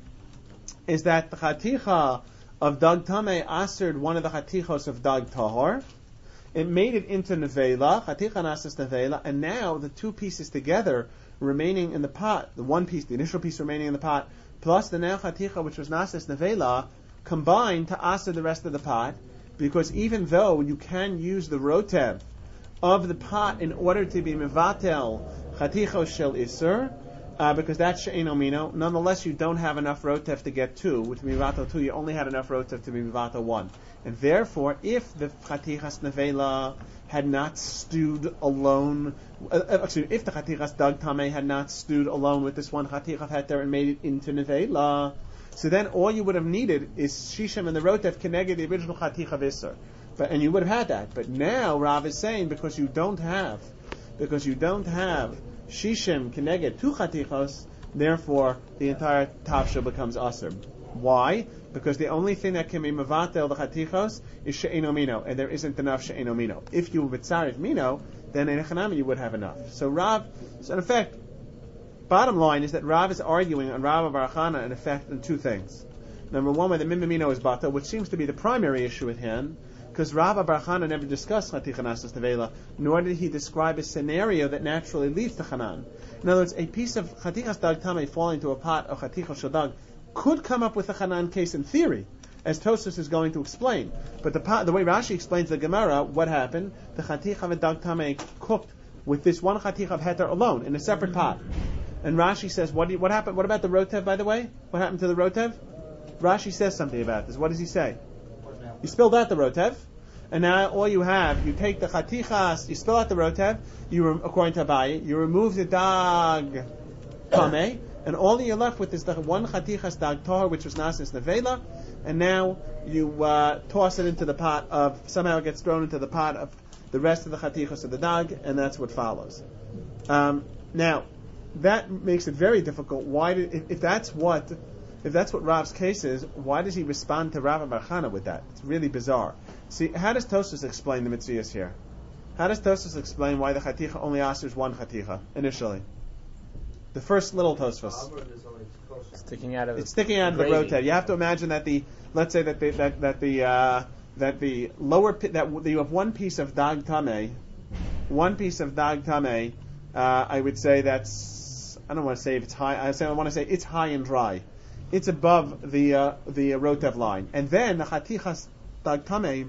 is that the Chaticha of Dag Tamei asered one of the Chatichos of Dag Tahor. It made it into Nevela, Chaticha Nasis Nevela, and now the two pieces together remaining in the pot, the one piece, the initial piece remaining in the pot, plus the now Chaticha, which was Nasis Nevela, combined to aser the rest of the pot, because even though you can use the rotev of the pot in order to be mevatel chatichos shel iser, uh, because that's she'eino mino, nonetheless you don't have enough rotev to get two, which be mevatel two, you only had enough rotev to be mevatel one. And therefore, if the chatichas nevela had not stewed alone, uh, excuse me, if the chatichas dag tamei had not stewed alone with this one chatichas heter and made it into nevela, so then all you would have needed is Shishim and the Rotev Keneged, the original Chaticha Visser. But, and you would have had that. But now Rav is saying because you don't have, because you don't have Shishim Keneged two Chatichos, therefore the entire Tavshil becomes Aser. Why? Because the only thing that can be Mavatel the Chatichos is She'eno Mino, and there isn't enough She'eno Mino. If you Vitzarev Mino, then in Echanami you would have enough. So Rav, so in effect, bottom line is that Rav is arguing on Rav Bar Chana in effect on two things. Number one, whether Mimimino is Bata, which seems to be the primary issue with him, because Rav Bar Chana never discussed Chaticha Nasis Nevela, nor did he describe a scenario that naturally leads to Chanan. In other words, a piece of Chatichas Dag Tamei falling to a pot of Chaticha Shadag could come up with a Chanan case in theory, as Tosfos is going to explain. But the pot, the way Rashi explains the Gemara, what happened? The Chaticha of Dag Tamei cooked with this one Chaticha of Heter alone, in a separate pot. And Rashi says, what do you, what happened? What about the rotev, by the way? What happened to the rotev? Rashi says something about this. What does he say? You spilled out the rotev, and now all you have, you take the chatichas, you spill out the rotev, you re- according to Abaye, you remove the dag tameh, and all you're left with is the one chatichas dag tahor, which was nasis nevela, and now you uh, toss it into the pot of, somehow it gets thrown into the pot of the rest of the chatichas of the dag, and that's what follows. Um, now, that makes it very difficult. Why did, if, if that's what, if that's what Rav's case is, why does he respond to Rav Bar Chana with that? It's really bizarre. See, how does Tosfos explain the mitzvahs here? How does Tosfos explain why the chaticha only answers one chaticha initially? The first little Tosfos. Sticking out of It's sticking out of the rotev. You have to imagine that the, let's say that the that that the uh, that the lower pi- that you have one piece of dag tameh, one piece of dag tameh. Uh, I would say that's, I don't want to say if it's high. I say I want to say it's high and dry. It's above the uh, the rotev line, and then the chatichas dag tameh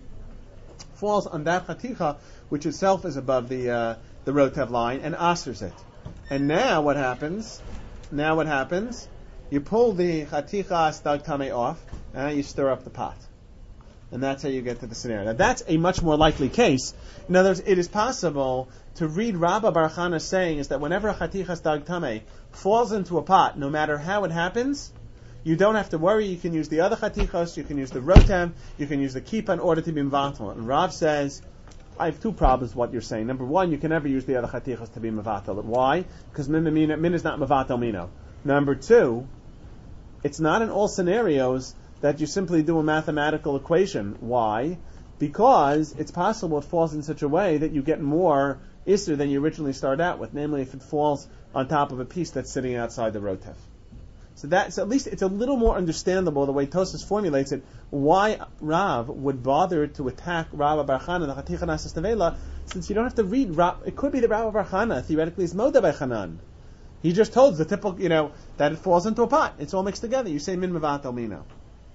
falls on that chaticha, which itself is above the uh, the rotev line, and asers it. And now what happens? Now what happens? You pull the chatichas dag tameh off, and you stir up the pot. And that's how you get to the scenario. Now that's a much more likely case. In other words, it is possible to read Rabba Bar Chana saying is that whenever a chatichas dag tameh falls into a pot, no matter how it happens, you don't have to worry. You can use the other chatichos, you can use the rotem, you can use the kippah in order to be mevatel. And Rav says, I have two problems with what you're saying. Number one, you can never use the other chatichos to be mevatel. Why? Because min, min, min is not mevatel mino. Number two, it's not in all scenarios that you simply do a mathematical equation. Why? Because it's possible it falls in such a way that you get more Isser than you originally started out with, namely if it falls on top of a piece that's sitting outside the rotev. So that's, at least it's a little more understandable the way Tosfos formulates it, why Rav would bother to attack Rav Bar Chana, the Chaticha Nasas Nevela, since you don't have to read Rav. It could be that Rav Bar Chana theoretically is Moda by Chanan. He just told the typical, you know, that it falls into a pot. It's all mixed together. You say min mevatel mino.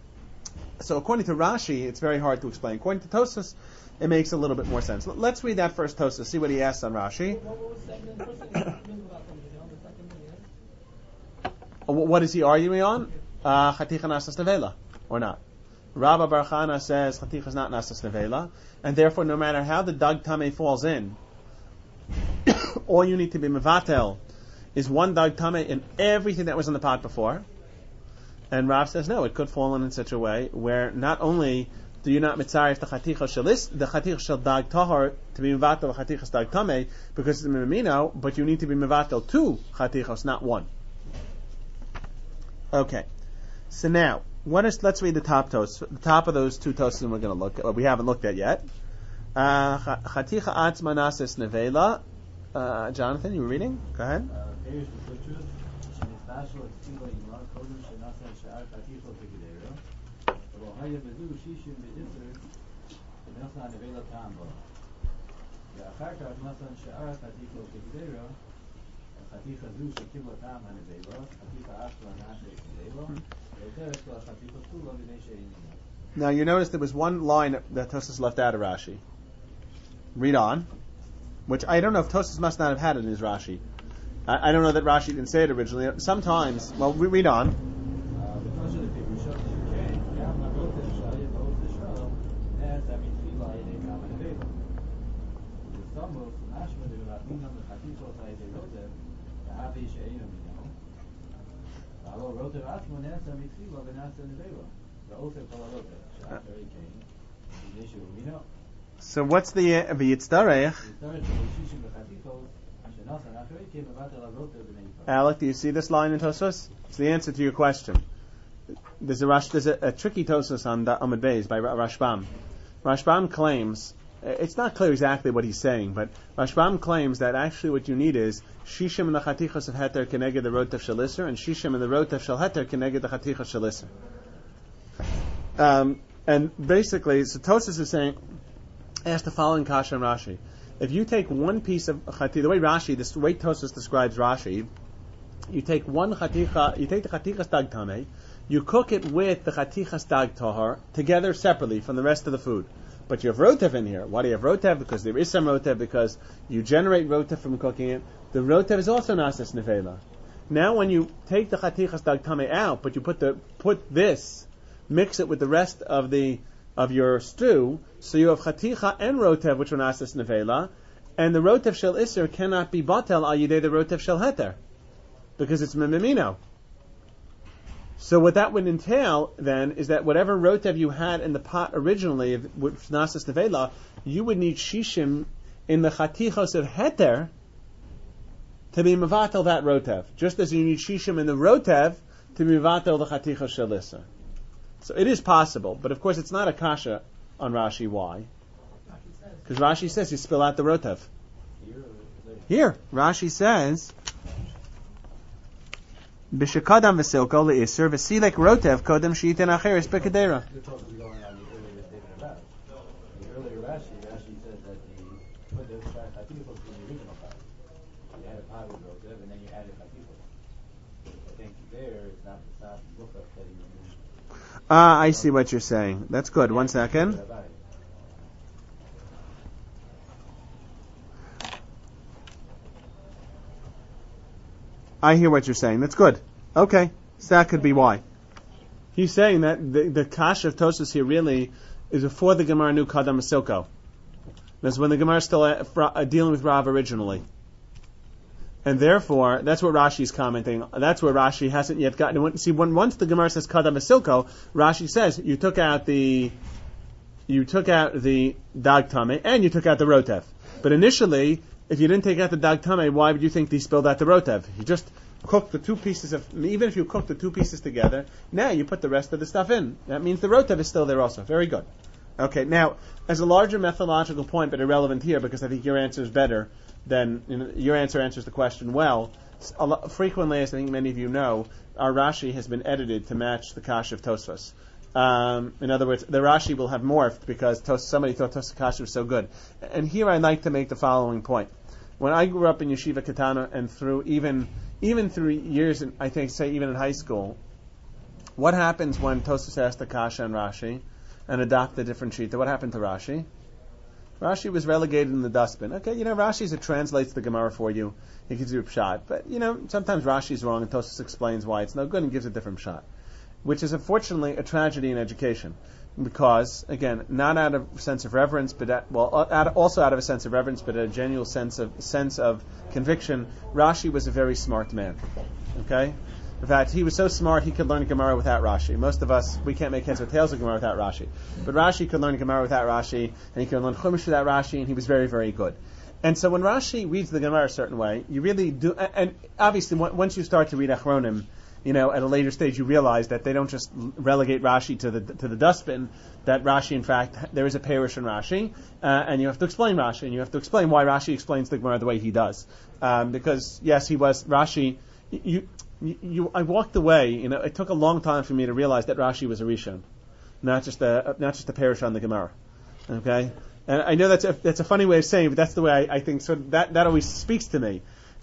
So according to Rashi, it's very hard to explain. According to Tosfos, it makes a little bit more sense. Let's read that first Tosfos, see what he asks on Rashi. What is he arguing on? Chaticha Nasas Nevela, or not? Rabba Bar Chana says Chaticha is not Nasas Nevela, and therefore no matter how the dag tameh falls in, all you need to be mevatel is one dag tameh in everything that was in the pot before. And Rav says no, it could fall in in such a way where not only do you not mitzaref the chaticha shalis, the chaticha shel dag tahor to be mevatel the chatichas dag tameh because it's a mimino, but you need to be mevatel two chatichos, not one. Okay, so now what is? Let's read the top toast, the top of those two toasts, we're going to look. At, we haven't looked at yet. Chaticha atzma nases nevela. Uh, Jonathan, you were reading? Go ahead. Now you notice there was one line that Tosfos left out of Rashi. Read on. Which I don't know if Tosfos must not have had it in his Rashi. I, I don't know that Rashi didn't say it originally. Sometimes, well, we read on. So what's the uh, v'yitzdarech? Alec, do you see this line in Tosfos? It's the answer to your question. There's a Rash, there's a, a tricky Tosfos on the Amud Beis by Rashbam. Rashbam claims, it's not clear exactly what he's saying, but Rashbam claims that actually what you need is Shishim and the Chatichas of Heter keneged the Rotev Shalisser, and Shishim and the Rotev Shel Heter keneged the Chatichas Shalisser. Um, and basically, so Tosfos is saying, ask the following kasha and Rashi. If you take one piece of chaticha, the way Rashi, this way Tosfos describes Rashi, you take one chaticha, you take the chatichas dag tameh, you cook it with the chatichas dag tahor together separately from the rest of the food. But you have rotev in here. Why do you have rotev? Because there is some rotev, because you generate rotev from cooking it. The rotev is also nasas nevela. Now when you take the chatichas dag tameh out, but you put the put this, mix it with the rest of the of your stew, so you have chaticha and rotev, which are nasas nevela, and the rotev shel iser cannot be batel al yidei the rotev shel heter, because it's mimimino. So what that would entail then is that whatever rotev you had in the pot originally, with nasas nevela, you would need shishim in the chatichos of heter to be mevatel that rotev, just as you need shishim in the rotev to be mevatel the chatichos shel iser. So it is possible, but of course it's not a kasha on Rashi. Why? Because Rashi says you spill out the rotev. Here, Rashi says, "B'shekadam v'silko le'iser v'silek rotev kodem sheiten acheres bekadera." You're probably going on the earlier statement of Rashi. The earlier Rashi, Rashi says that the put the chatifos in the original pot. You had a pot with rotev, and then you added chatifos. I think there it's not it's not lukah that you remove. Ah, I see what you're saying. That's good. One second. I hear what you're saying. That's good. Okay. So that could be why. He's saying that the, the kash of Tosfos here really is before the Gemara knew Kadam Masilko. That's when the Gemara is still uh, uh, dealing with Rav originally. And therefore, that's what Rashi is commenting. That's where Rashi hasn't yet gotten. See, when once the Gemara says Kadam Masilko, Rashi says you took out the you took out the dag tameh and you took out the rotev. But initially, if you didn't take out the dag tameh, why would you think they spilled out the rotev? You just cooked the two pieces of. Even if you cooked the two pieces together, now you put the rest of the stuff in. That means the rotev is still there also. Very good. Okay, now as a larger methodological point, but irrelevant here because I think your answer is better. Then you know, your answer answers the question well. A lot, frequently, as I think many of you know, our Rashi has been edited to match the Kash of Tosfos. Um, in other words, the Rashi will have morphed because tos, somebody thought Tosfos Kash was so good. And here I'd like to make the following point. When I grew up in Yeshiva Katana and through even even through years, in, I think, say even in high school, what happens when Tosfos asked the Kasha and Rashi and adopt a different shita? What happened to Rashi? Rashi was relegated in the dustbin. Okay, you know, Rashi it translates the Gemara for you. He gives you a pshat. But, you know, sometimes Rashi is wrong and Tosfos explains why it's no good and gives a different pshat. Which is unfortunately a tragedy in education. Because, again, not out of a sense of reverence, but at, well, out, also out of a sense of reverence, but a genuine sense of sense of conviction, Rashi was a very smart man. Okay? In fact, he was so smart he could learn Gemara without Rashi. Most of us, we can't make heads or tails of Gemara without Rashi. But Rashi could learn Gemara without Rashi, and he could learn Chumash without Rashi, and he was very, very good. And so when Rashi reads the Gemara a certain way, you really do, and obviously once you start to read Achronim, you know, at a later stage you realize that they don't just relegate Rashi to the to the dustbin, that Rashi, in fact, there is a parish in Rashi, uh, and you have to explain Rashi, and you have to explain why Rashi explains the Gemara the way he does. Um, because, yes, he was, Rashi, you, you, you, I walked away, you know, it took a long time for me to realize that Rashi was a Rishon, not just a, not just a parish on the Gemara. Okay? And I know that's a, that's a funny way of saying it, but that's the way I, I think, so that, that always speaks to me.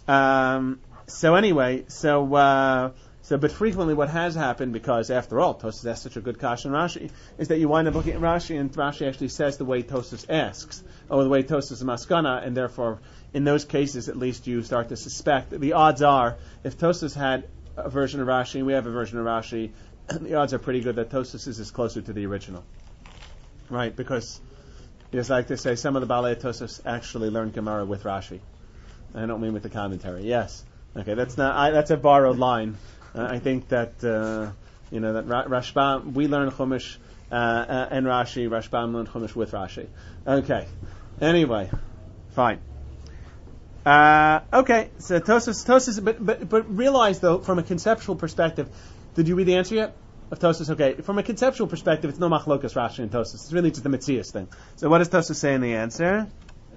Um, so anyway, so, uh, So, but frequently what has happened, because after all, Tosfos has such a good kash on Rashi, is that you wind up looking at Rashi, and Rashi actually says the way Tosfos asks, or the way Tosfos is maskana, and therefore, in those cases, at least you start to suspect that the odds are, if Tosfos had a version of Rashi, and we have a version of Rashi, the odds are pretty good that Tosfos is closer to the original. Right? Because, it's like to say, some of the Balei Tosfos actually learned Gemara with Rashi. I don't mean with the commentary. Yes. Okay, that's not, I, that's a borrowed line. Uh, I think that, uh, you know, that Ra- Rashbam, we learn Chumash, uh, uh, and Rashi, Rashbam learned Chumash with Rashi. Okay. Anyway. Fine. Uh, okay, so Tosfos, Tosfos, but, but, but realize though, from a conceptual perspective, did you read the answer yet? Of Tosfos, okay. From a conceptual perspective, it's no machlokas Rashi and Tosfos. It's really just a Metzias thing. So what does Tosfos say in the answer?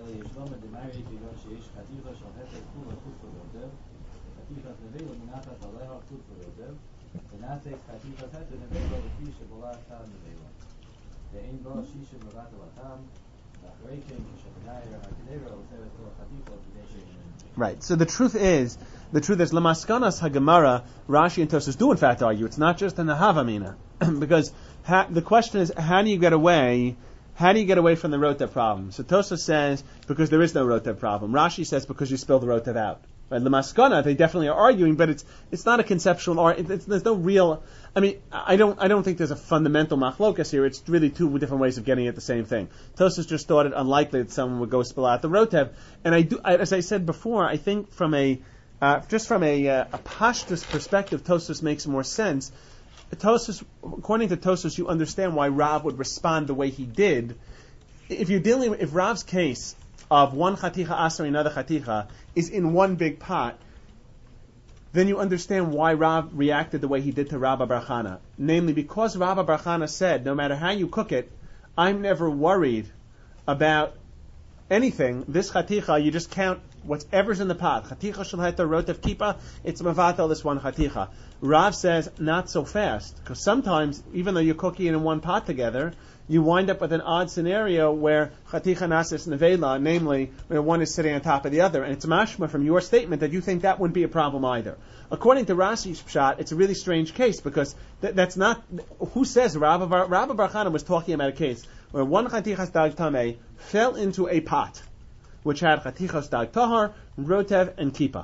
Right. So the truth is, the truth is, Lamaskanas Hagemara, Rashi and Tosfos do in fact argue. It's not just in the Havamina, because ha- the question is, how do you get away? How do you get away from the rotev problem? So Tosfos says because there is no rotev problem. Rashi says because you spill the rotev out. Right? The maskana, they definitely are arguing, but it's it's not a conceptual argument. There's no real. I mean, I don't I don't think there's a fundamental machlokas here. It's really two different ways of getting at the same thing. Tosfos just thought it unlikely that someone would go spill out the rotev, and I do, as I said before, I think from a uh, just from a uh, a pashtus perspective, Tosfos makes more sense. Tosfos, according to Tosfos, you understand why Rav would respond the way he did. If you're dealing with, if Rav's case of one chaticha aser another chaticha is in one big pot, then you understand why Rav reacted the way he did to Rabba bar Chana. Namely, because Rabba bar Chana said, no matter how you cook it, I'm never worried about anything. This chaticha, you just count whatever's in the pot. Chaticha shel heter rotev kippah, it's mavatal this one chaticha. Rav says, not so fast, because sometimes, even though you're cooking it in one pot together, you wind up with an odd scenario where chaticha nasis nevela, namely, where one is sitting on top of the other, and it's mashma from your statement that you think that wouldn't be a problem either. According to Rashi's pshat, it's a really strange case, because th- that's not, who says Rabba Bar, Rabba bar Chana was talking about a case where one chatichas dag tameh fell into a pot, which had chatichas dag tahar, rotev, and kippah.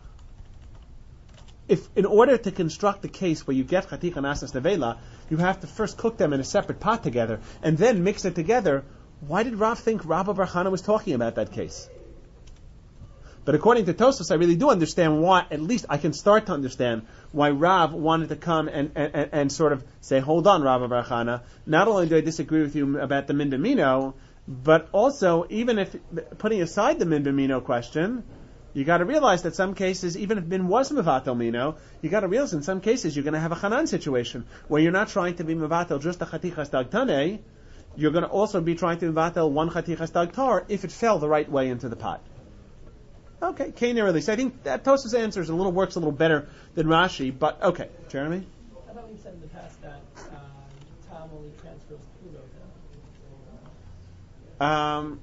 If, in order to construct the case where you get chaticha nasas nevela, you have to first cook them in a separate pot together, and then mix it together, why did Rav think Rabba bar Chana was talking about that case? But according to Tosfos, I really do understand why, at least I can start to understand why Rav wanted to come and, and, and sort of say, hold on, Rabba bar Chana, not only do I disagree with you about the min b'mino, but also, even if, putting aside the min b'mino question, you got to realize that some cases, even if min was mevatel mino, you got to realize in some cases you're going to have a chanan situation where you're not trying to be mevatel just a chatichas dag taneh, you're going to also be trying to mevatel one chatichas dag tar if it fell the right way into the pot. Okay, Kainer release. I think that Tosfos' answer is a little works a little better than Rashi, but okay, Jeremy. I thought we said in the past that um, Tom only transfers two rotev. Um.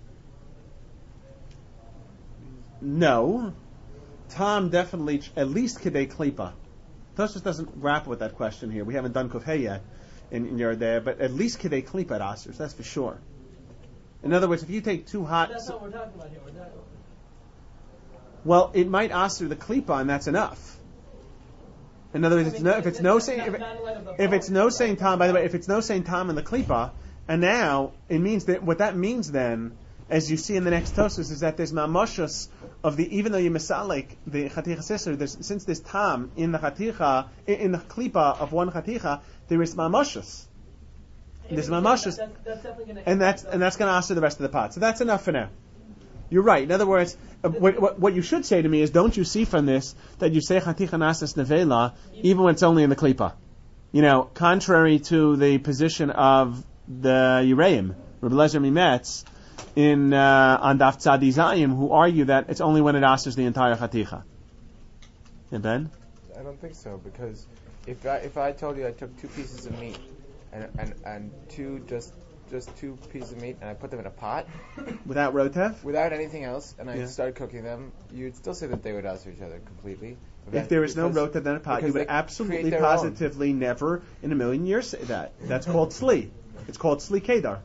No. Tom definitely, at least Kedei Klipa. Tosfos doesn't grapple with that question here. We haven't done Kofhei yet in, in your day, but at least Kedei Klipa at Asers, that's for sure. In other words, if you take two hot... That's not what we're talking about here. We're not, well, it might Aser the Klipa, and that's enough. In other words, I it's mean, no, if it's no saying if, it, if it's no saying Tom, by the way, if it's no saying Tom in the Klipa, and now it means that what that means then, as you see in the next Tosfos, is that there's mamashus of the, even though you misalik the chaticha sister, there's, since there's tam in the chaticha, in, in the klipa of one chaticha, there is mamashus. There's mamashus, that's, that's definitely gonna and that's and that's going to answer the rest of the pot. So that's enough for now. You're right. In other words, uh, what, what, what you should say to me is, don't you see from this that you say chaticha nasas nevela even when it's only in the klipa? You know, contrary to the position of the Yereim, Rebbe Lezer Mimetz, in uh, on Daf Tzadi Zayim, who argue that it's only when it asers the entire chaticha. Yeah, Ben? I don't think so, because if I, if I told you I took two pieces of meat and and, and two just just two pieces of meat and I put them in a pot Without rotev? without anything else, and I Yeah. started cooking them, you'd still say that they would aser each other completely. If there is no Because- rotev in a pot, you because would they absolutely create their positively never in a million years say that. That's called sli. It's called sli kedar.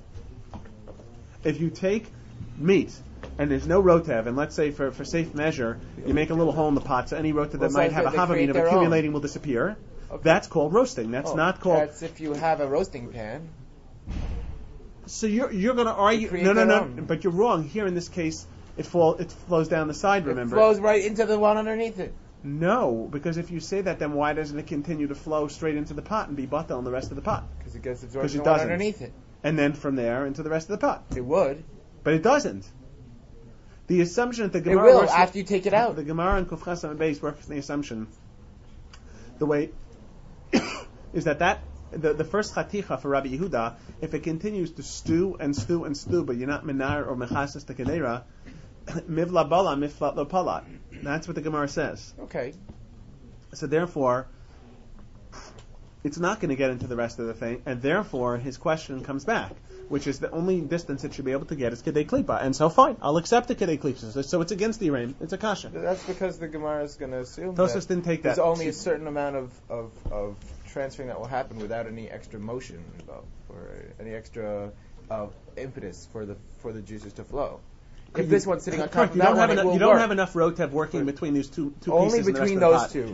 If you take meat and there's no rotev, and let's say for, for safe measure, you make a little hole in the pot, so any rotev Well, that so might they- have a they havamine create of their accumulating own. will disappear. Okay. That's called roasting. That's Oh, not called. That's if you have a roasting pan. So you're you're going to argue? create No, no, their no. own. But you're wrong. Here in this case, it fall it flows down the side. Remember? It flows right into the one underneath it. No, because if you say that, then why doesn't it continue to flow straight into the pot and be batal in the rest of the pot? Because it gets 'Cause absorbed it in the one doesn't. underneath it. And then from there into the rest of the pot. It would. But it doesn't. The assumption that the It Gemara will works after you take it out. The Gemara in Kuf Chasam Beis works the assumption. The way is that that the, the first chaticha for Rabbi Yehuda, if it continues to stew and stew and stew, but you're not minar or mechasas to kedera, mivla bala miflat lo palat. That's what the Gemara says. Okay. So therefore, it's not going to get into the rest of the thing, and therefore his question comes back, which is the only distance it should be able to get is kedei klipa. And so fine, I'll accept the kedei klipa. So, so it's against the Yereim. It's a kasha. That's because the Gemara is going to assume Tosfos that didn't take there's that. only a certain amount of, of, of transferring that will happen without any extra motion involved. or any extra uh, impetus for the for the juices to flow. Could If you- this one's sitting on top correct, of you that don't have one, it enough, will you don't work. have enough rotev working between these two two Only pieces between and the those rest of the pot. two,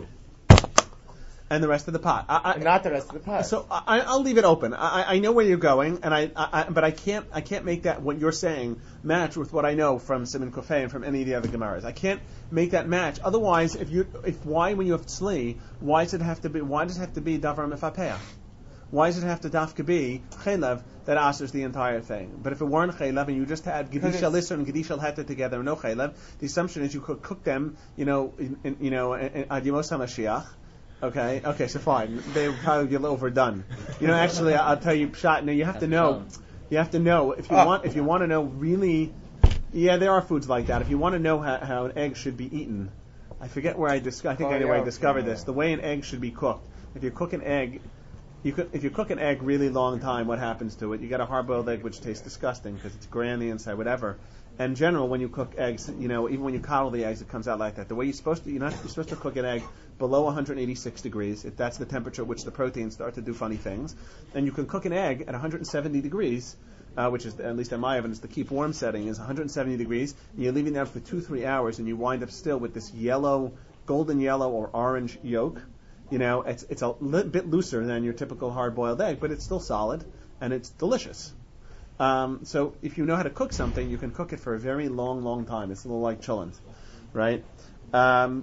and the rest of the pot. I, I, and not the rest of the pot. So I, I'll leave it open. I, I know where you're going, and I, I, I, but I can't, I can't make that what you're saying match with what I know from Siman Kofei and from any of the other Gemaras. I can't make that match. Otherwise, if you, if why when you have tzli, why does it have to be? Why does it have to be davar mefapeach? Why does it have to dafka be chaylev that answers the entire thing? But if it weren't chaylev and you just had gedisha lister and gedisha heta together and no chaylev, the assumption is you could cook them, you know, in, in, you know, ad yemos hamashiach. Okay, okay, so fine. They would probably be a little overdone. You know, actually, I'll tell you, shot. Now you have to know. You have to know if you want. If you want to know really, yeah, there are foods like that. If you want to know how, how an egg should be eaten, I forget where I dis- I think Oh, I know where I yeah, discovered okay. this. The way an egg should be cooked. If you cook an egg, you could, if you cook an egg really long time, what happens to it? You get a hard-boiled egg which tastes disgusting because it's gray on the inside, whatever. In general, when you cook eggs, you know, even when you coddle the eggs, it comes out like that. The way you're supposed to, you're not you're supposed to cook an egg below one hundred eighty-six degrees. If that's the temperature at which the proteins start to do funny things, and you can cook an egg at one hundred seventy degrees, uh, which is at least in my evidence the keep warm setting is one hundred seventy degrees, and you're leaving that for two three hours, and you wind up still with this yellow, golden yellow or orange yolk. You know, it's it's a li- bit looser than your typical hard-boiled egg, but it's still solid and it's delicious. Um, so if you know how to cook something, you can cook it for a very long, long time. It's a little like chillin', right? Um,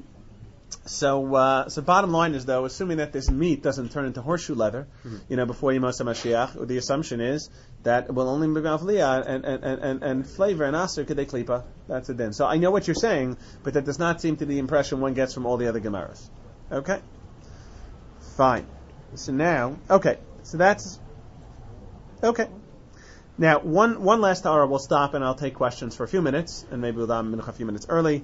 so, uh, so bottom line is though, assuming that this meat doesn't turn into horseshoe leather, mm-hmm. you know, before Yemos HaMashiach, the assumption is that it will only be avliya and and, and, and and flavor and aser kedei klipa. That's it then. So I know what you're saying, but that does not seem to be the impression one gets from all the other Gemaras. Okay? Fine. So now, okay. So that's, okay. Now, one one last hour, we'll stop and I'll take questions for a few minutes, and maybe we'll do a few minutes early.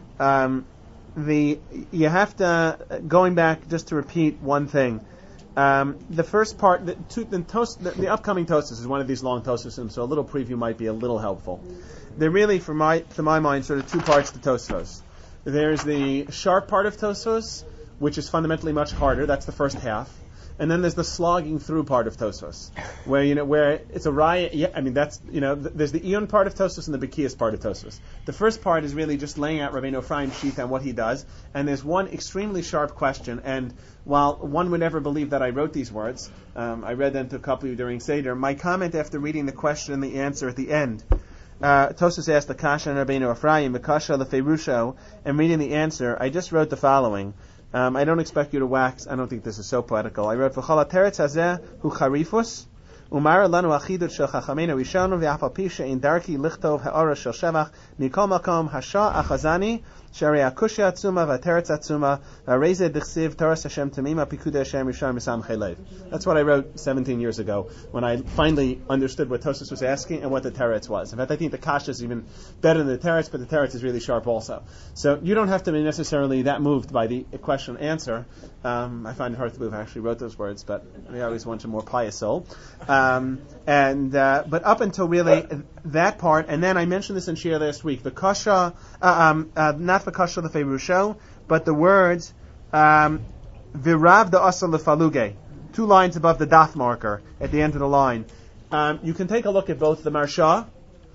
Um, the you have to, going back just to repeat one thing. Um, the first part, the, two, the, toast, the, the upcoming Tosfos is one of these long Tosfos, so a little preview might be a little helpful. They're really, for my to my mind, sort of two parts to Tosfos. There's the sharp part of Tosfos, which is fundamentally much harder. That's the first half. And then there's the slogging through part of Tosfos, where you know where it's a riot. Yeah, I mean that's you know th- there's the Eon part of Tosfos and the Bekias part of Tosfos. The first part is really just laying out Rabbeinu Ephraim's sheath and what he does. And there's one extremely sharp question. And while one would never believe that I wrote these words, um, I read them to a couple of you during Seder. My comment after reading the question and the answer at the end. Uh, Tosfos asked the Kasha and Rabbeinu Ephraim, the Kasha Lefeirusho, and reading the answer, I just wrote the following. Um, I don't expect you to wax. I don't think this is so poetical. I wrote, "V'chol teretz hazeh hu charifus, umar lanu achidut shel chachamenu rishonu v'afal pi she'in darki lichtov ha'ora shel shevach mikol makom hasha achazani shari akushya atzuma v'teretz atzuma v'areze dichsiv toras Hashem tamima pikuda Hashem rishon misam chelev." That's what I wrote seventeen years ago when I finally understood what Tosfos was asking and what the teretz was. In fact, I think the kasha is even better than the teretz, but the teretz is really sharp also. So you don't have to be necessarily that moved by the question answer. Um, I find it hard to believe I actually wrote those words, but I always want a more pious soul. Um, and uh, but up until really that part, and then I mentioned this in Shia last week, the kasha, uh, um, uh, not the kasha lefeirusho, but the words um, virav da asa lefaluge, two lines above the daf marker at the end of the line. Um, you can take a look at both the Marsha,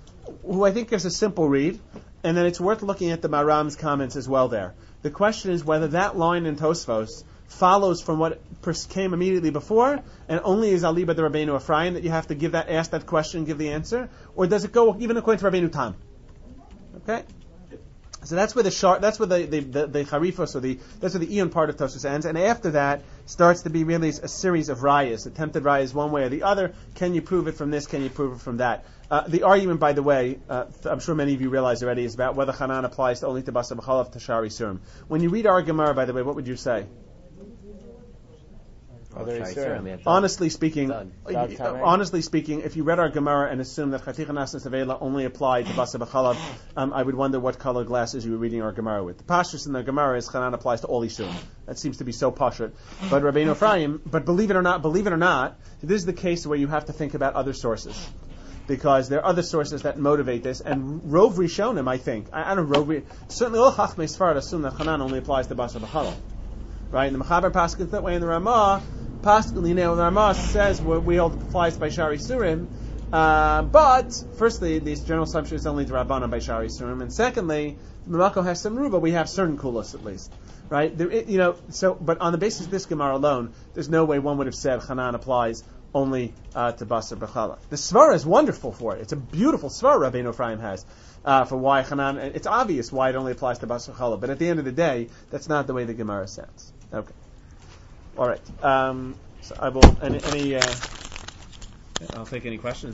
who I think gives a simple read, and then it's worth looking at the Maram's comments as well there. The question is whether that line in Tosfos follows from what came immediately before, and only is Aliba the Rabbeinu Ephraim that you have to give that, ask that question, give the answer, or does it go even according to Rabbeinu Tam? Okay, so that's where the shart, that's where the the, the, the harifos or the that's where the Eon part of Tosfos ends, and after that starts to be really a series of rayas, attempted rayas one way or the other. Can you prove it from this? Can you prove it from that? Uh, the argument, by the way, uh, I'm sure many of you realize already, is about whether Hanan applies to only to Basar B'chalav to Shari Surim. When you read our Gemara, by the way, what would you say? Honestly speaking, uh, honestly speaking, if you read our Gemara and assume that Chaticha Nasas Avela only applied to Basar B'chalav, um, I would wonder what color glasses you were reading our Gemara with. The pashtus in the Gemara is Hanan applies to all Yisurim. That seems to be so pashut. But Rabbeinu Ephraim, but believe it or not, believe it or not, this is the case where you have to think about other sources. Because there are other sources that motivate this, and Rov Rishonim, I think, I, I don't know, Rov, certainly all Chachmei Sfarad assume that Hanan only applies to Basar B'chalav. Right? And the Mechaber Paskins that way in the Ramah, Pascal, you know, the Ramah says we we hold applies by Shari Surim. Uh, but firstly, this general assumption is only D'Rabbanan by Shari Surim, and secondly, the Mamako has some ruba. We have certain kulos at least, right? There, it, you know, so but on the basis of this Gemara alone, there's no way one would have said Hanan applies only uh, to Basar B'chala. The Svara is wonderful for it. It's a beautiful Svara Rabbeinu Ephraim has uh, for why Hanan. It's obvious why it only applies to Basar B'chala, but at the end of the day, that's not the way the Gemara sounds. Okay, all right. Um, so I will any. any uh, I'll take any questions.